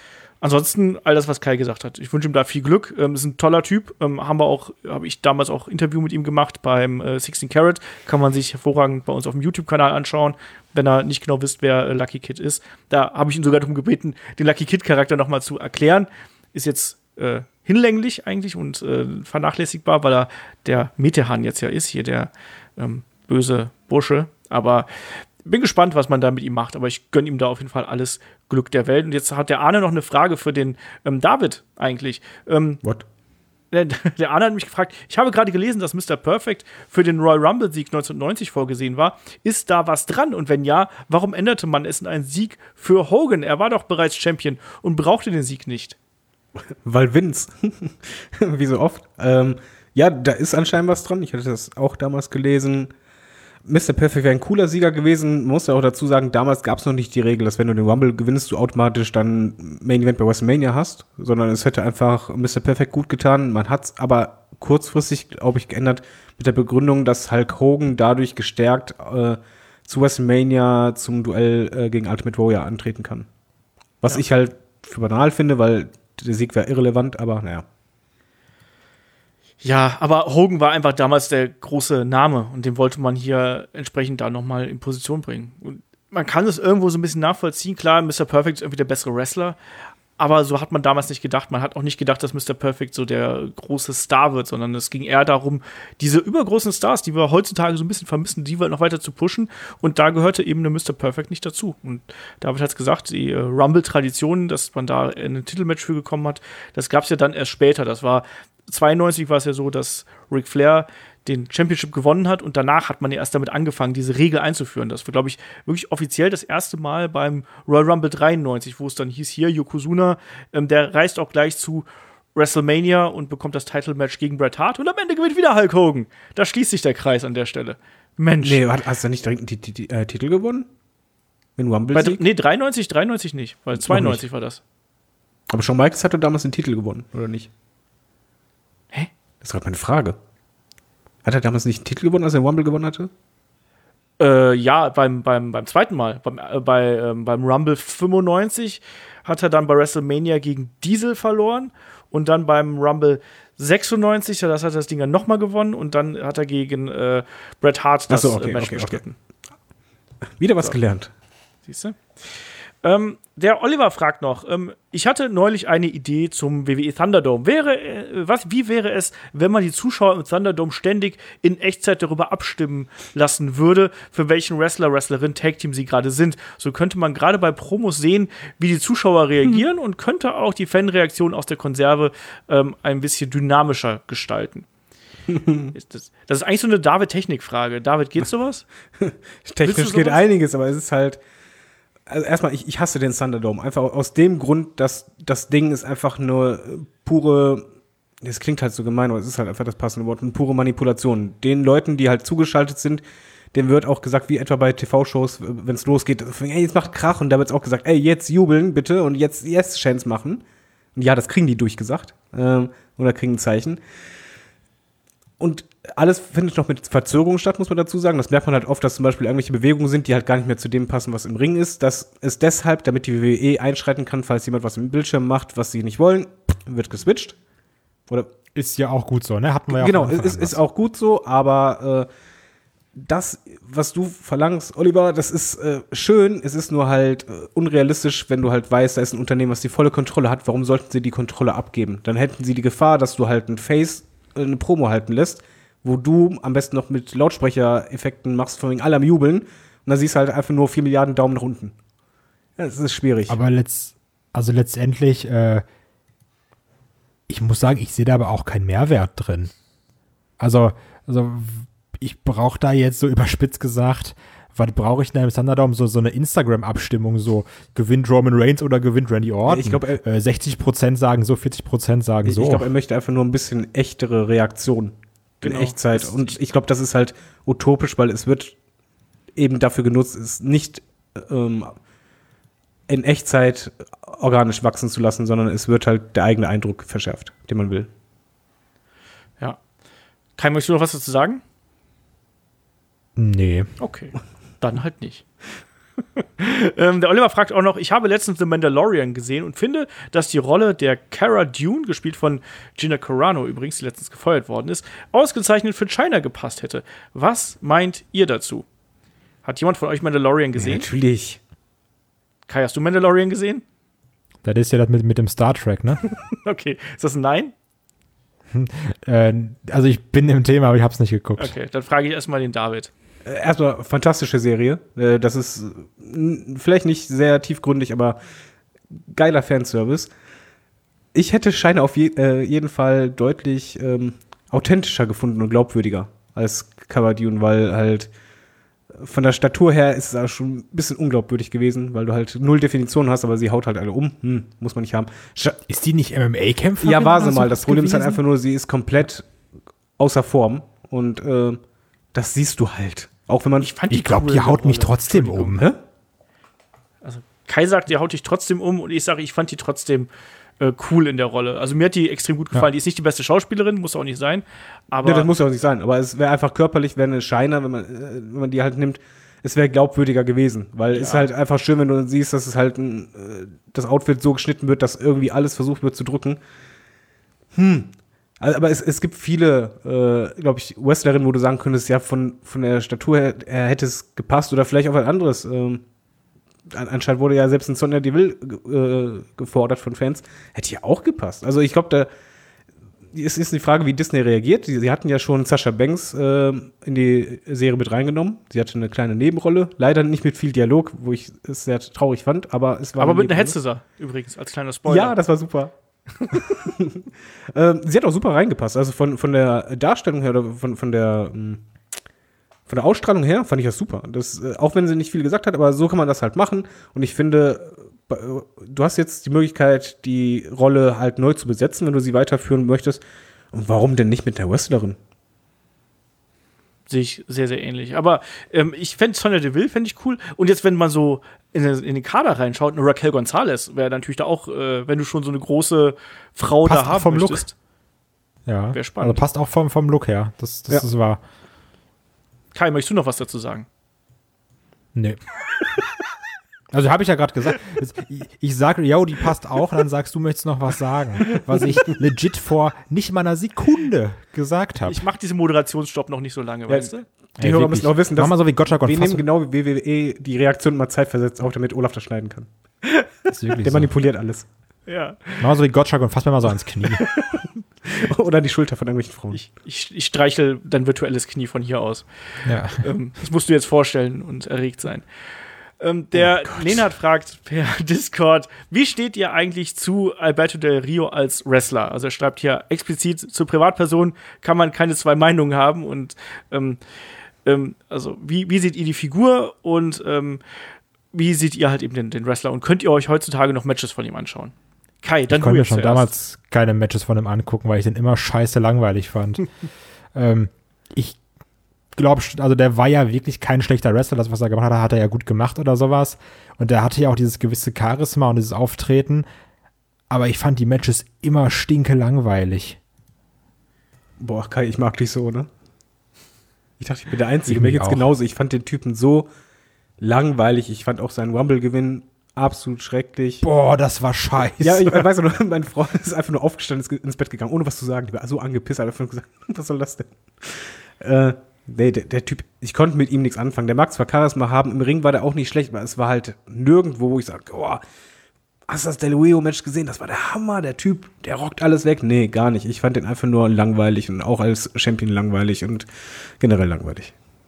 ansonsten all das, was Kai gesagt hat. Ich wünsche ihm da viel Glück. Ist ein toller Typ. Habe ich damals auch Interview mit ihm gemacht beim 16 Carat. Kann man sich hervorragend bei uns auf dem YouTube-Kanal anschauen, wenn ihr nicht genau wisst, wer Lucky Kid ist. Da habe ich ihn sogar darum gebeten, den Lucky Kid-Charakter nochmal zu erklären. Ist jetzt hinlänglich eigentlich und vernachlässigbar, weil er der Metehan jetzt ja ist, hier der böse Bursche. Aber bin gespannt, was man da mit ihm macht, aber ich gönne ihm da auf jeden Fall alles Glück der Welt. Und jetzt hat der Arne noch eine Frage für den David eigentlich. What? Der Arne hat mich gefragt, ich habe gerade gelesen, dass Mr. Perfect für den Royal Rumble-Sieg 1990 vorgesehen war. Ist da was dran? Und wenn ja, warum änderte man es in einen Sieg für Hogan? Er war doch bereits Champion und brauchte den Sieg nicht. Weil Vince. Wie so oft. Ja, da ist anscheinend was dran. Ich hatte das auch damals gelesen. Mr. Perfect wäre ein cooler Sieger gewesen. Man muss ja auch dazu sagen, damals gab es noch nicht die Regel, dass wenn du den Rumble gewinnst, du automatisch dann Main Event bei WrestleMania hast, sondern es hätte einfach Mr. Perfect gut getan. Man hat es aber kurzfristig, glaube ich, geändert mit der Begründung, dass Hulk Hogan dadurch gestärkt zu WrestleMania zum Duell gegen Ultimate Warrior antreten kann. Was ich halt für banal finde, weil der Sieg wäre irrelevant, aber naja. Ja, aber Hogan war einfach damals der große Name und den wollte man hier entsprechend da nochmal in Position bringen. Und man kann es irgendwo so ein bisschen nachvollziehen. Klar, Mr. Perfect ist irgendwie der bessere Wrestler, aber so hat man damals nicht gedacht. Man hat auch nicht gedacht, dass Mr. Perfect so der große Star wird, sondern es ging eher darum, diese übergroßen Stars, die wir heutzutage so ein bisschen vermissen, die noch weiter zu pushen. Und da gehörte eben der Mr. Perfect nicht dazu. Und David hat es gesagt, die Rumble-Tradition, dass man da ein Titelmatch für gekommen hat, das gab es ja dann erst später. Das war 92 war es ja so, dass Ric Flair den Championship gewonnen hat und danach hat man ja erst damit angefangen, diese Regel einzuführen. Das war, glaube ich, wirklich offiziell das erste Mal beim Royal Rumble 93, wo es dann hieß, hier, Yokozuna, der reist auch gleich zu WrestleMania und bekommt das Title-Match gegen Bret Hart und am Ende gewinnt wieder Hulk Hogan. Da schließt sich der Kreis an der Stelle. Mensch. Nee, hast du nicht direkt die Titel gewonnen? In Rumble-Sieg? Nee, 93 nicht, weil 92 war das. Aber Shawn Michaels hatte damals den Titel gewonnen, oder nicht? Hä? Das ist gerade meine Frage. Hat er damals nicht einen Titel gewonnen, als er Rumble gewonnen hatte? Ja, beim zweiten Mal. Beim Rumble 95 hat er dann bei WrestleMania gegen Diesel verloren und dann beim Rumble 96, das hat er das Ding dann nochmal gewonnen und dann hat er gegen Bret Hart das Match bestritten. Wieder was gelernt. Siehst du? Der Oliver fragt noch, ich hatte neulich eine Idee zum WWE Thunderdome. Wie wäre es, wenn man die Zuschauer im Thunderdome ständig in Echtzeit darüber abstimmen lassen würde, für welchen Wrestler, Wrestlerin, Tag-Team sie gerade sind? So könnte man gerade bei Promos sehen, wie die Zuschauer reagieren und könnte auch die Fanreaktion aus der Konserve ein bisschen dynamischer gestalten. Das ist eigentlich so eine David-Technik-Frage. David, geht sowas? Technisch geht einiges, aber es ist halt. Also erstmal, ich hasse den Thunderdome. Einfach aus dem Grund, dass das Ding ist einfach nur pure, das klingt halt so gemein, aber es ist halt einfach das passende Wort, eine pure Manipulation. Den Leuten, die halt zugeschaltet sind, denen wird auch gesagt, wie etwa bei TV-Shows, wenn es losgeht, ey, jetzt macht Krach und da wird es auch gesagt, ey, jetzt jubeln bitte und jetzt Chance machen. Und ja, das kriegen die durchgesagt. Oder kriegen ein Zeichen. Und alles findet noch mit Verzögerung statt, muss man dazu sagen. Das merkt man halt oft, dass zum Beispiel irgendwelche Bewegungen sind, die halt gar nicht mehr zu dem passen, was im Ring ist. Das ist deshalb, damit die WWE einschreiten kann, falls jemand was im Bildschirm macht, was sie nicht wollen, wird geswitcht. Oder ist ja auch gut so, ne? Hatten wir ja genau, ist auch gut so, aber das, was du verlangst, Oliver, das ist schön. Es ist nur halt unrealistisch, wenn du halt weißt, da ist ein Unternehmen, was die volle Kontrolle hat. Warum sollten sie die Kontrolle abgeben? Dann hätten sie die Gefahr, dass du halt ein Face eine Promo halten lässt, wo du am besten noch mit Lautsprechereffekten machst, von wegen alle am Jubeln und dann siehst du halt einfach nur 4 Milliarden Daumen nach unten. Ja, das ist schwierig. Aber letztendlich, ich muss sagen, ich sehe da aber auch keinen Mehrwert drin. Also ich brauche da jetzt so überspitzt gesagt, was brauche ich denn im Thunderdome? So eine Instagram-Abstimmung, so gewinnt Roman Reigns oder gewinnt Randy Orton? Ich glaub, 60% sagen so, 40% sagen so. Ich glaube, er möchte einfach nur ein bisschen echtere Reaktion in Echtzeit. Und ich glaube, das ist halt utopisch, weil es wird eben dafür genutzt, es nicht in Echtzeit organisch wachsen zu lassen, sondern es wird halt der eigene Eindruck verschärft, den man will. Ja. Kai, möchtest du noch was dazu sagen? Nee. Okay. Dann halt nicht. Der Oliver fragt auch noch, ich habe letztens The Mandalorian gesehen und finde, dass die Rolle der Cara Dune, gespielt von Gina Carano übrigens, die letztens gefeuert worden ist, ausgezeichnet für China gepasst hätte. Was meint ihr dazu? Hat jemand von euch Mandalorian gesehen? Ja, natürlich. Kai, hast du Mandalorian gesehen? Das ist ja das mit dem Star Trek, ne? Okay, ist das ein Nein? Also ich bin im Thema, aber ich habe es nicht geguckt. Okay, dann frage ich erstmal den David. Erstmal fantastische Serie. Das ist vielleicht nicht sehr tiefgründig, aber geiler Fanservice. Ich hätte Shine auf jeden Fall deutlich authentischer gefunden und glaubwürdiger als Cara Dune, weil halt von der Statur her ist es auch schon ein bisschen unglaubwürdig gewesen, weil du halt null Definition hast, aber sie haut halt alle um. Muss man nicht haben. Ist die nicht MMA-Kämpferin? Ja, war sie mal. Das Problem ist halt einfach nur, sie ist komplett außer Form und das siehst du halt. Auch wenn man. Ich glaube, die haut mich trotzdem um. Hä? Also Kai sagt, die haut dich trotzdem um und ich sage, ich fand die trotzdem cool in der Rolle. Also mir hat die extrem gut gefallen. Ja. Die ist nicht die beste Schauspielerin, muss auch nicht sein. Aber das muss ja auch nicht sein. Aber es wäre einfach körperlich, wäre eine Shiner, wenn man die halt nimmt, es wäre glaubwürdiger gewesen. Weil es halt einfach schön, wenn du siehst, dass es halt das Outfit so geschnitten wird, dass irgendwie alles versucht wird zu drücken. Aber es gibt viele, glaube ich, Wrestlerinnen, wo du sagen könntest, ja, von der Statur her hätte es gepasst oder vielleicht auch ein anderes. Anscheinend wurde ja selbst ein Sonya Deville gefordert von Fans. Hätte ja auch gepasst. Also ich glaube, es ist die Frage, wie Disney reagiert. Sie hatten ja schon Sasha Banks in die Serie mit reingenommen. Sie hatte eine kleine Nebenrolle. Leider nicht mit viel Dialog, wo ich es sehr traurig fand. Aber es war. Aber mit einer Hetze übrigens, als kleiner Spoiler. Ja, das war super. Sie hat auch super reingepasst. Also von der Darstellung her oder von der Ausstrahlung her fand ich das super. Auch wenn sie nicht viel gesagt hat, aber so kann man das halt machen. Und ich finde, du hast jetzt die Möglichkeit, die Rolle halt neu zu besetzen, wenn du sie weiterführen möchtest. Und warum denn nicht mit der Wrestlerin? Sehe ich sehr, sehr ähnlich. Aber ich fände Sonya Deville ich cool. Und jetzt, wenn man so in den Kader reinschaut, eine Raquel Gonzalez wäre natürlich da auch, wenn du schon so eine große Frau passt da haben vom möchtest. Look. Ja, wäre spannend. Also passt auch vom Look her. Das ist wahr. Kai, möchtest du noch was dazu sagen? Nee. Also habe ich ja gerade gesagt. Ich sage, ja, die passt auch, und dann sagst du, möchtest noch was sagen, was ich legit vor nicht mal einer Sekunde gesagt habe. Ich mache diesen Moderationsstopp noch nicht so lange, weißt du? Die Hörer müssen auch wissen, dass mach mal so wie Gottschalk und wir nehmen genau wie WWE die Reaktion mal zeitversetzt auf, damit Olaf das schneiden kann. Das ist wirklich Der so. manipuliert alles. Ja. Mach mal so wie Gottschalk und fass mir mal so ans Knie. Oder die Schulter von irgendwelchen Frauen. Ich streichel dein virtuelles Knie von hier aus. Ja. Das musst du jetzt vorstellen und erregt sein. Der Lenard fragt per Discord, wie steht ihr eigentlich zu Alberto Del Rio als Wrestler? Also er schreibt hier explizit, zur Privatperson kann man keine zwei Meinungen haben. Und also wie seht ihr die Figur und wie seht ihr halt eben den Wrestler? Und könnt ihr euch heutzutage noch Matches von ihm anschauen? Kai, dann ich konnte mir schon zuerst. damals keine Matches von ihm angucken, weil ich den immer scheiße langweilig fand. Ich glaube, also der war ja wirklich kein schlechter Wrestler. Das, was er gemacht hat, hat er ja gut gemacht oder sowas. Und der hatte ja auch dieses gewisse Charisma und dieses Auftreten. Aber ich fand die Matches immer stinke langweilig. Boah, Kai, ich mag dich so, ne? Ich dachte, ich bin der Einzige. Ich Mir mich geht's auch. genauso. Ich fand den Typen so langweilig. Ich fand auch seinen Rumble-Gewinn absolut schrecklich. Boah, das war scheiße. Ja, ich weiß nur, mein Freund ist einfach nur aufgestanden, ist ins Bett gegangen, ohne was zu sagen. Die war so angepisst, hat einfach gesagt, was soll das denn? Nee, der Typ, ich konnte mit ihm nichts anfangen. Der mag zwar Charisma haben, im Ring war der auch nicht schlecht, aber es war halt nirgendwo, wo ich sage, boah, hast du das Del Rio-Match gesehen? Das war der Hammer, der Typ, der rockt alles weg. Nee, gar nicht. Ich fand den einfach nur langweilig und auch als Champion langweilig und generell langweilig.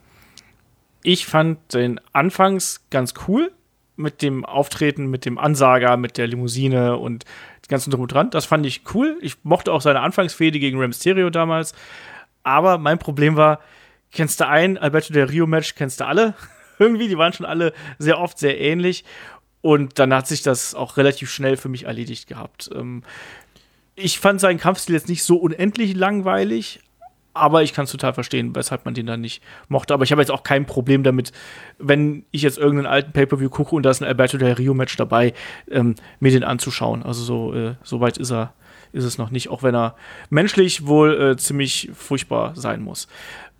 Ich fand den anfangs ganz cool mit dem Auftreten, mit dem Ansager, mit der Limousine und dem ganzen Drum und Dran. Das fand ich cool. Ich mochte auch seine Anfangsfehde gegen Rey Mysterio damals. Aber mein Problem war, kennst du ein Alberto Del Rio-Match, kennst du alle? Irgendwie, die waren schon alle sehr oft sehr ähnlich. Und dann hat sich das auch relativ schnell für mich erledigt gehabt. Ich fand seinen Kampfstil jetzt nicht so unendlich langweilig, aber ich kann es total verstehen, weshalb man den dann nicht mochte. Aber ich habe jetzt auch kein Problem damit, wenn ich jetzt irgendeinen alten Pay-Per-View gucke und da ist ein Alberto Del Rio-Match dabei, mir den anzuschauen. Also so weit ist es noch nicht, auch wenn er menschlich wohl ziemlich furchtbar sein muss.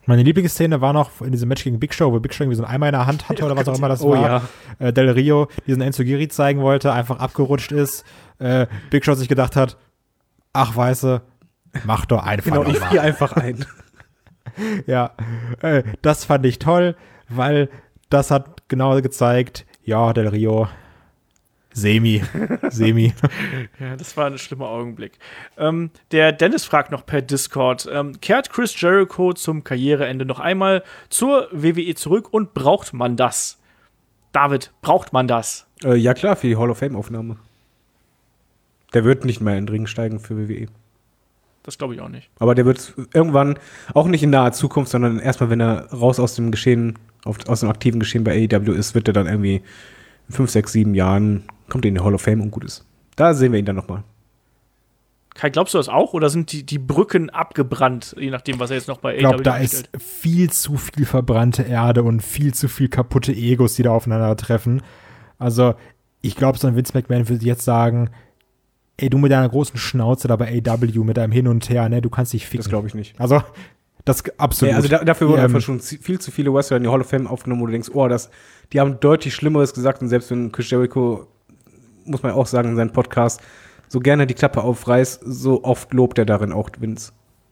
Meine Lieblingsszene war noch in diesem Match gegen Big Show, wo Big Show irgendwie so einen Eimer in der Hand hatte oder was auch immer das war. Ja. Del Rio diesen Enzugiri zeigen wollte, einfach abgerutscht ist. Big Show sich gedacht hat, ach, weiße, mach doch einfach genau, ich friere einfach ein. Ja, das fand ich toll, weil das hat genau gezeigt, ja, Del Rio, Semi. Ja, das war ein schlimmer Augenblick. Der Dennis fragt noch per Discord, kehrt Chris Jericho zum Karriereende noch einmal zur WWE zurück und braucht man das? David, braucht man das? Ja klar, für die Hall of Fame-Aufnahme. Der wird nicht mehr in den Ring steigen für WWE. Das glaube ich auch nicht. Aber der wird irgendwann, auch nicht in naher Zukunft, sondern erstmal, wenn er raus aus dem Geschehen, aus dem aktiven Geschehen bei AEW ist, wird er dann irgendwie in 5, 6, 7 Jahren kommt er in die Hall of Fame und gut ist. Da sehen wir ihn dann nochmal. Kai, glaubst du das auch? Oder sind die Brücken abgebrannt, je nachdem, was er jetzt noch bei AEW Ich glaube, da ist viel zu viel verbrannte Erde und viel zu viel kaputte Egos, die da aufeinandertreffen. Also, ich glaube, so ein Vince McMahon würde jetzt sagen, ey, du mit deiner großen Schnauze da bei AEW, mit deinem Hin und Her, ne, du kannst dich ficken. Das glaube ich nicht. Also, das absolut. Ja, also dafür wurden einfach schon viel zu viele Wrestler in die Hall of Fame aufgenommen, wo du denkst, oh, die haben deutlich Schlimmeres gesagt. Und selbst wenn Chris Jericho, muss man auch sagen, in seinem Podcast so gerne die Klappe aufreißt, so oft lobt er darin auch Vince.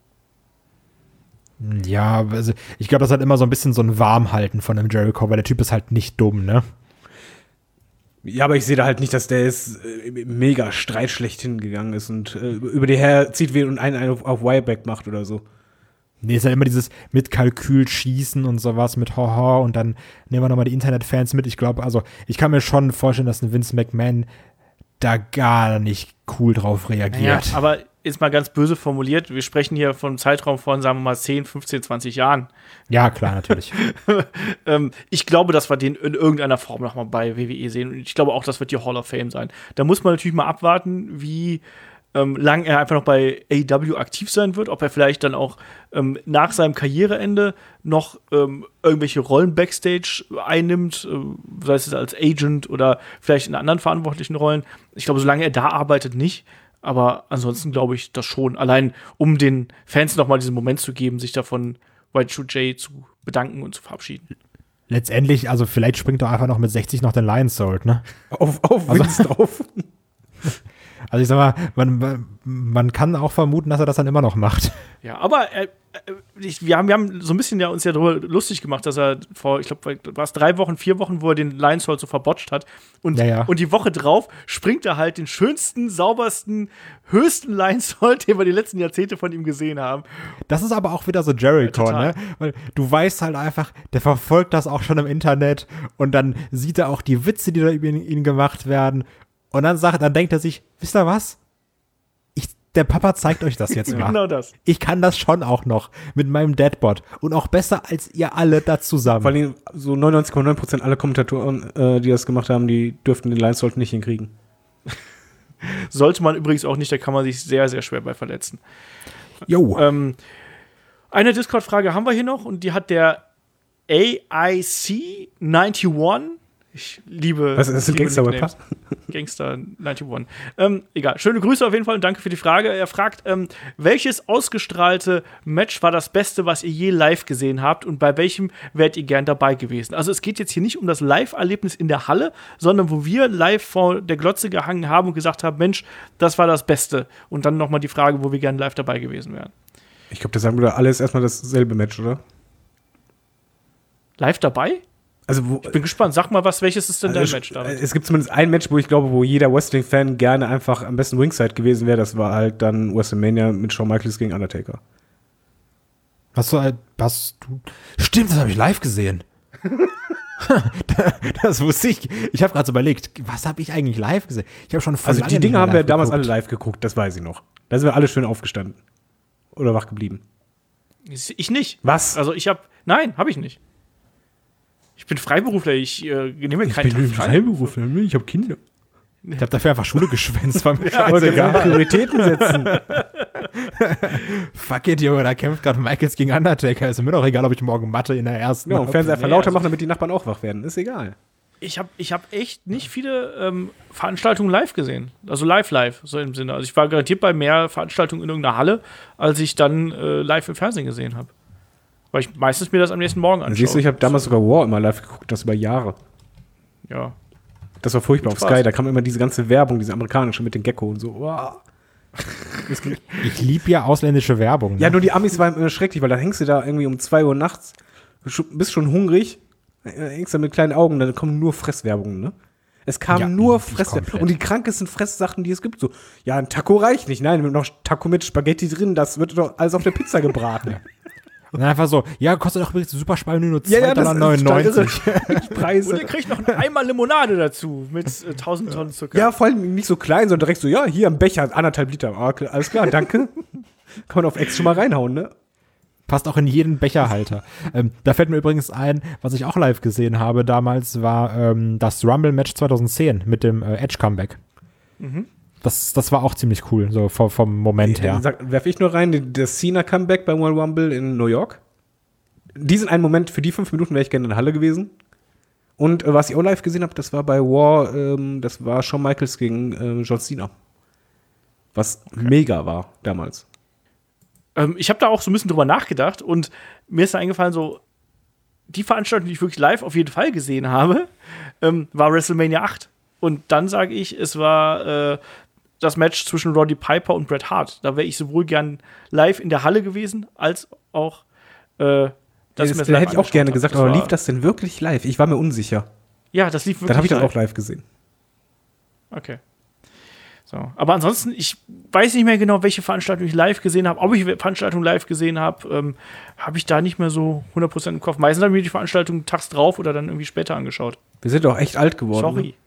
Ja, also ich glaube, das hat immer so ein bisschen so ein Warmhalten von dem Jericho, weil der Typ ist halt nicht dumm, ne? Ja, aber ich sehe da halt nicht, dass der jetzt mega Streit schlechthin gegangen ist und über die herzieht und einen auf Wireback macht oder so. Nee, ist ja immer dieses mit Kalkül schießen und sowas, mit Haha und dann nehmen wir nochmal die Internetfans mit. Ich glaube, also ich kann mir schon vorstellen, dass ein Vince McMahon da gar nicht cool drauf reagiert. Ja, aber jetzt mal ganz böse formuliert, wir sprechen hier von einem Zeitraum von, sagen wir mal, 10, 15, 20 Jahren. Ja, klar, natürlich. Ich glaube, dass wir den in irgendeiner Form nochmal bei WWE sehen. Und ich glaube auch, das wird die Hall of Fame sein. Da muss man natürlich mal abwarten, wie lang er einfach noch bei AEW aktiv sein wird, ob er vielleicht dann auch nach seinem Karriereende noch irgendwelche Rollen Backstage einnimmt, sei es als Agent oder vielleicht in anderen verantwortlichen Rollen. Ich glaube, solange er da arbeitet, nicht. Aber ansonsten glaube ich das schon. Allein, um den Fans noch mal diesen Moment zu geben, sich davon Y2J zu bedanken und zu verabschieden. Letztendlich, also vielleicht springt er einfach noch mit 60 noch den Lions Sword, ne? Auf Vince drauf. Also ich sag mal, man kann auch vermuten, dass er das dann immer noch macht. Ja, aber wir haben so ein bisschen uns ja darüber lustig gemacht, dass er vor, ich glaube, war es 3 Wochen, 4 Wochen, wo er den Lionsault so verbotscht hat. Und die Woche drauf springt er halt den schönsten, saubersten, höchsten Lionsault, den wir die letzten Jahrzehnte von ihm gesehen haben. Das ist aber auch wieder so Jericho, ja, ne? Weil du weißt halt einfach, der verfolgt das auch schon im Internet und dann sieht er auch die Witze, die da über ihn gemacht werden. Und dann denkt er sich, wisst ihr was? Der Papa zeigt euch das jetzt mal. Genau das. Ich kann das schon auch noch mit meinem Deadbot. Und auch besser als ihr alle da zusammen. Vor allem so 99,9% aller Kommentatoren, die das gemacht haben, die dürften den Lionsault nicht hinkriegen. Sollte man übrigens auch nicht, da kann man sich sehr, sehr schwer bei verletzen. Jo. Eine Discord-Frage haben wir hier noch und die hat der AIC91. Ich liebe. Was ist das? Gangster-Rapper? Gangster 91. Egal. Schöne Grüße auf jeden Fall und danke für die Frage. Er fragt, welches ausgestrahlte Match war das Beste, was ihr je live gesehen habt und bei welchem wärt ihr gern dabei gewesen? Also es geht jetzt hier nicht um das Live-Erlebnis in der Halle, sondern wo wir live vor der Glotze gehangen haben und gesagt haben, Mensch, das war das Beste. Und dann nochmal die Frage, wo wir gern live dabei gewesen wären. Ich glaube, das sagen wir alles erstmal dasselbe Match, oder? Live dabei? Also ich bin gespannt. Sag mal, welches ist denn dein Match da? Es gibt zumindest ein Match, wo ich glaube, wo jeder Wrestling-Fan gerne einfach am besten Ringside gewesen wäre. Das war halt dann WrestleMania mit Shawn Michaels gegen Undertaker. Stimmt, das habe ich live gesehen. Das wusste ich. Ich habe gerade so überlegt, was habe ich eigentlich live gesehen? Ich habe schon voll Also die Dinge haben wir damals alle live geguckt, das weiß ich noch. Da sind wir alle schön aufgestanden. Oder wach geblieben. Ich nicht. Was? Also nein, habe ich nicht. Ich bin Freiberufler, ich nehme keinen Tag frei. Freiberufler, ich habe Kinder. Ich habe dafür einfach Schule geschwänzt, war mir scheißegal. Prioritäten setzen. Fuck it, Junge, da kämpft gerade Michaels gegen Undertaker. Ist mir doch egal, ob ich morgen Mathe in der ersten. Ja, und Fernseher einfach lauter machen, damit die Nachbarn auch wach werden. Ist egal. Ich hab echt nicht viele Veranstaltungen live gesehen. Also live, so im Sinne. Also ich war garantiert bei mehr Veranstaltungen in irgendeiner Halle, als ich dann live im Fernsehen gesehen habe. Weil ich meistens mir das am nächsten Morgen anschaue. Siehst du, ich habe damals sogar War immer live geguckt, das über Jahre. Ja. Das war furchtbar auf Spaß. Sky, da kam immer diese ganze Werbung, diese amerikanische mit dem Gecko und so. Wow. Ich liebe ja ausländische Werbung. Ne? Ja, nur die Amis waren immer schrecklich, weil dann hängst du da irgendwie um 2 Uhr nachts, bist schon hungrig, hängst da mit kleinen Augen, dann kommen nur Fresswerbungen, ne? Es kam Ja, nur nicht Fresswerbung. komplett. Und die krankesten Fresssachen, die es gibt, so, ja, ein Taco reicht nicht. Nein, noch Taco mit Spaghetti drin, das wird doch alles auf der Pizza gebraten. Und dann einfach so, ja, kostet doch übrigens super Spannend nur Ja, das ist $2,99. Die Preise. Und ihr kriegt noch Einmal Limonade dazu mit 1000 Tonnen Zucker. Ja, vor allem nicht so klein, sondern direkt so, ja, hier am Becher, 1,5 Liter. Ah, alles klar, danke. Kann man auf Ex schon mal reinhauen, ne? Passt auch in jeden Becherhalter. Da fällt mir übrigens ein, was ich auch live gesehen habe damals, war das Rumble-Match 2010 mit dem Edge-Comeback. Das war auch ziemlich cool, so vom Moment her. Werfe ich nur rein, das Cena-Comeback beim Royal Rumble in New York. Diesen einen Moment, für die 5 Minuten wäre ich gerne in der Halle gewesen. Und was ich auch live gesehen habe, das war bei War, das war Shawn Michaels gegen John Cena. Was mega war damals. Ich habe da auch so ein bisschen drüber nachgedacht und mir ist da eingefallen, so die Veranstaltung, die ich wirklich live auf jeden Fall gesehen habe, war WrestleMania 8. Und dann sage ich, es war das Match zwischen Roddy Piper und Bret Hart. Da wäre ich sowohl gern live in der Halle gewesen, als auch Das live hätte ich auch gerne angeschaut gesagt, habe. aber Das lief das denn wirklich live? Ich war mir unsicher. Ja, das lief wirklich Dann habe ich das live. auch live gesehen. Okay. So. Aber ansonsten, ich weiß nicht mehr genau, welche Veranstaltung ich live gesehen habe. Ob ich Veranstaltungen live gesehen habe, habe ich da nicht mehr so 100% im Kopf. Meistens habe ich mir die Veranstaltung tags drauf oder dann irgendwie später angeschaut. Wir sind doch echt alt geworden. Sorry. Ne?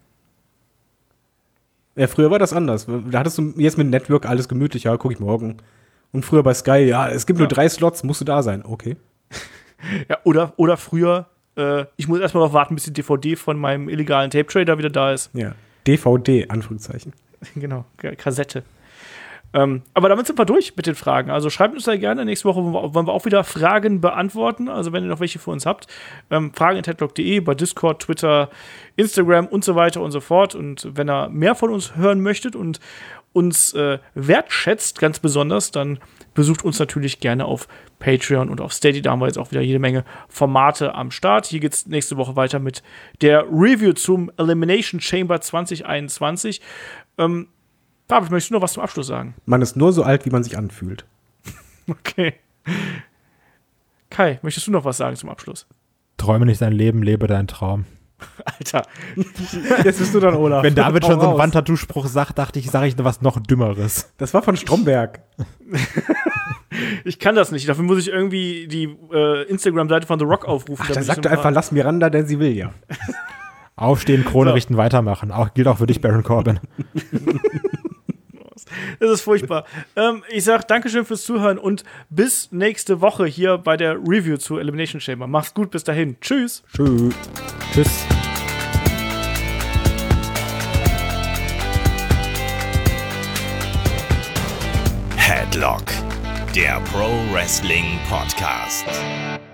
Ja, früher war das anders. Da hattest du jetzt mit Network alles gemütlich, ja, guck ich morgen. Und früher bei Sky, ja, es gibt nur 3 Slots, musst du da sein. Okay. Ja, oder früher, ich muss erstmal noch warten, bis die DVD von meinem illegalen Tape-Trader wieder da ist. Ja. DVD, Anführungszeichen. Genau, Kassette. Aber damit sind wir durch mit den Fragen. Also schreibt uns da gerne. Nächste Woche wollen wir auch wieder Fragen beantworten. Also wenn ihr noch welche für uns habt, fragen@headlock.de, bei Discord, Twitter, Instagram und so weiter und so fort. Und wenn ihr mehr von uns hören möchtet und uns wertschätzt, ganz besonders, dann besucht uns natürlich gerne auf Patreon und auf Steady. Da haben wir jetzt auch wieder jede Menge Formate am Start. Hier geht es nächste Woche weiter mit der Review zum Elimination Chamber 2021. David, möchtest du noch was zum Abschluss sagen? Man ist nur so alt, wie man sich anfühlt. Okay. Kai, möchtest du noch was sagen zum Abschluss? Träume nicht dein Leben, lebe deinen Traum. Alter. Jetzt bist du dann Olaf. Wenn David Hau schon so einen raus. Wandtattoo-Spruch sagt, dachte ich, sage ich was noch Dümmeres. Das war von Stromberg. Ich kann das nicht. Dafür muss ich irgendwie die Instagram-Seite von The Rock aufrufen. Ach, da damit sagt ich du so ein einfach, paar- lass Miranda, denn sie will ja. Aufstehen, Krone So. richten, weitermachen. Gilt auch für dich, Baron Corbin. Das ist furchtbar. Ich sag Dankeschön fürs Zuhören und bis nächste Woche hier bei der Review zu Elimination Chamber. Macht's gut, bis dahin. Tschüss. Tschüss. Tschüss. Headlock, der Pro Wrestling Podcast.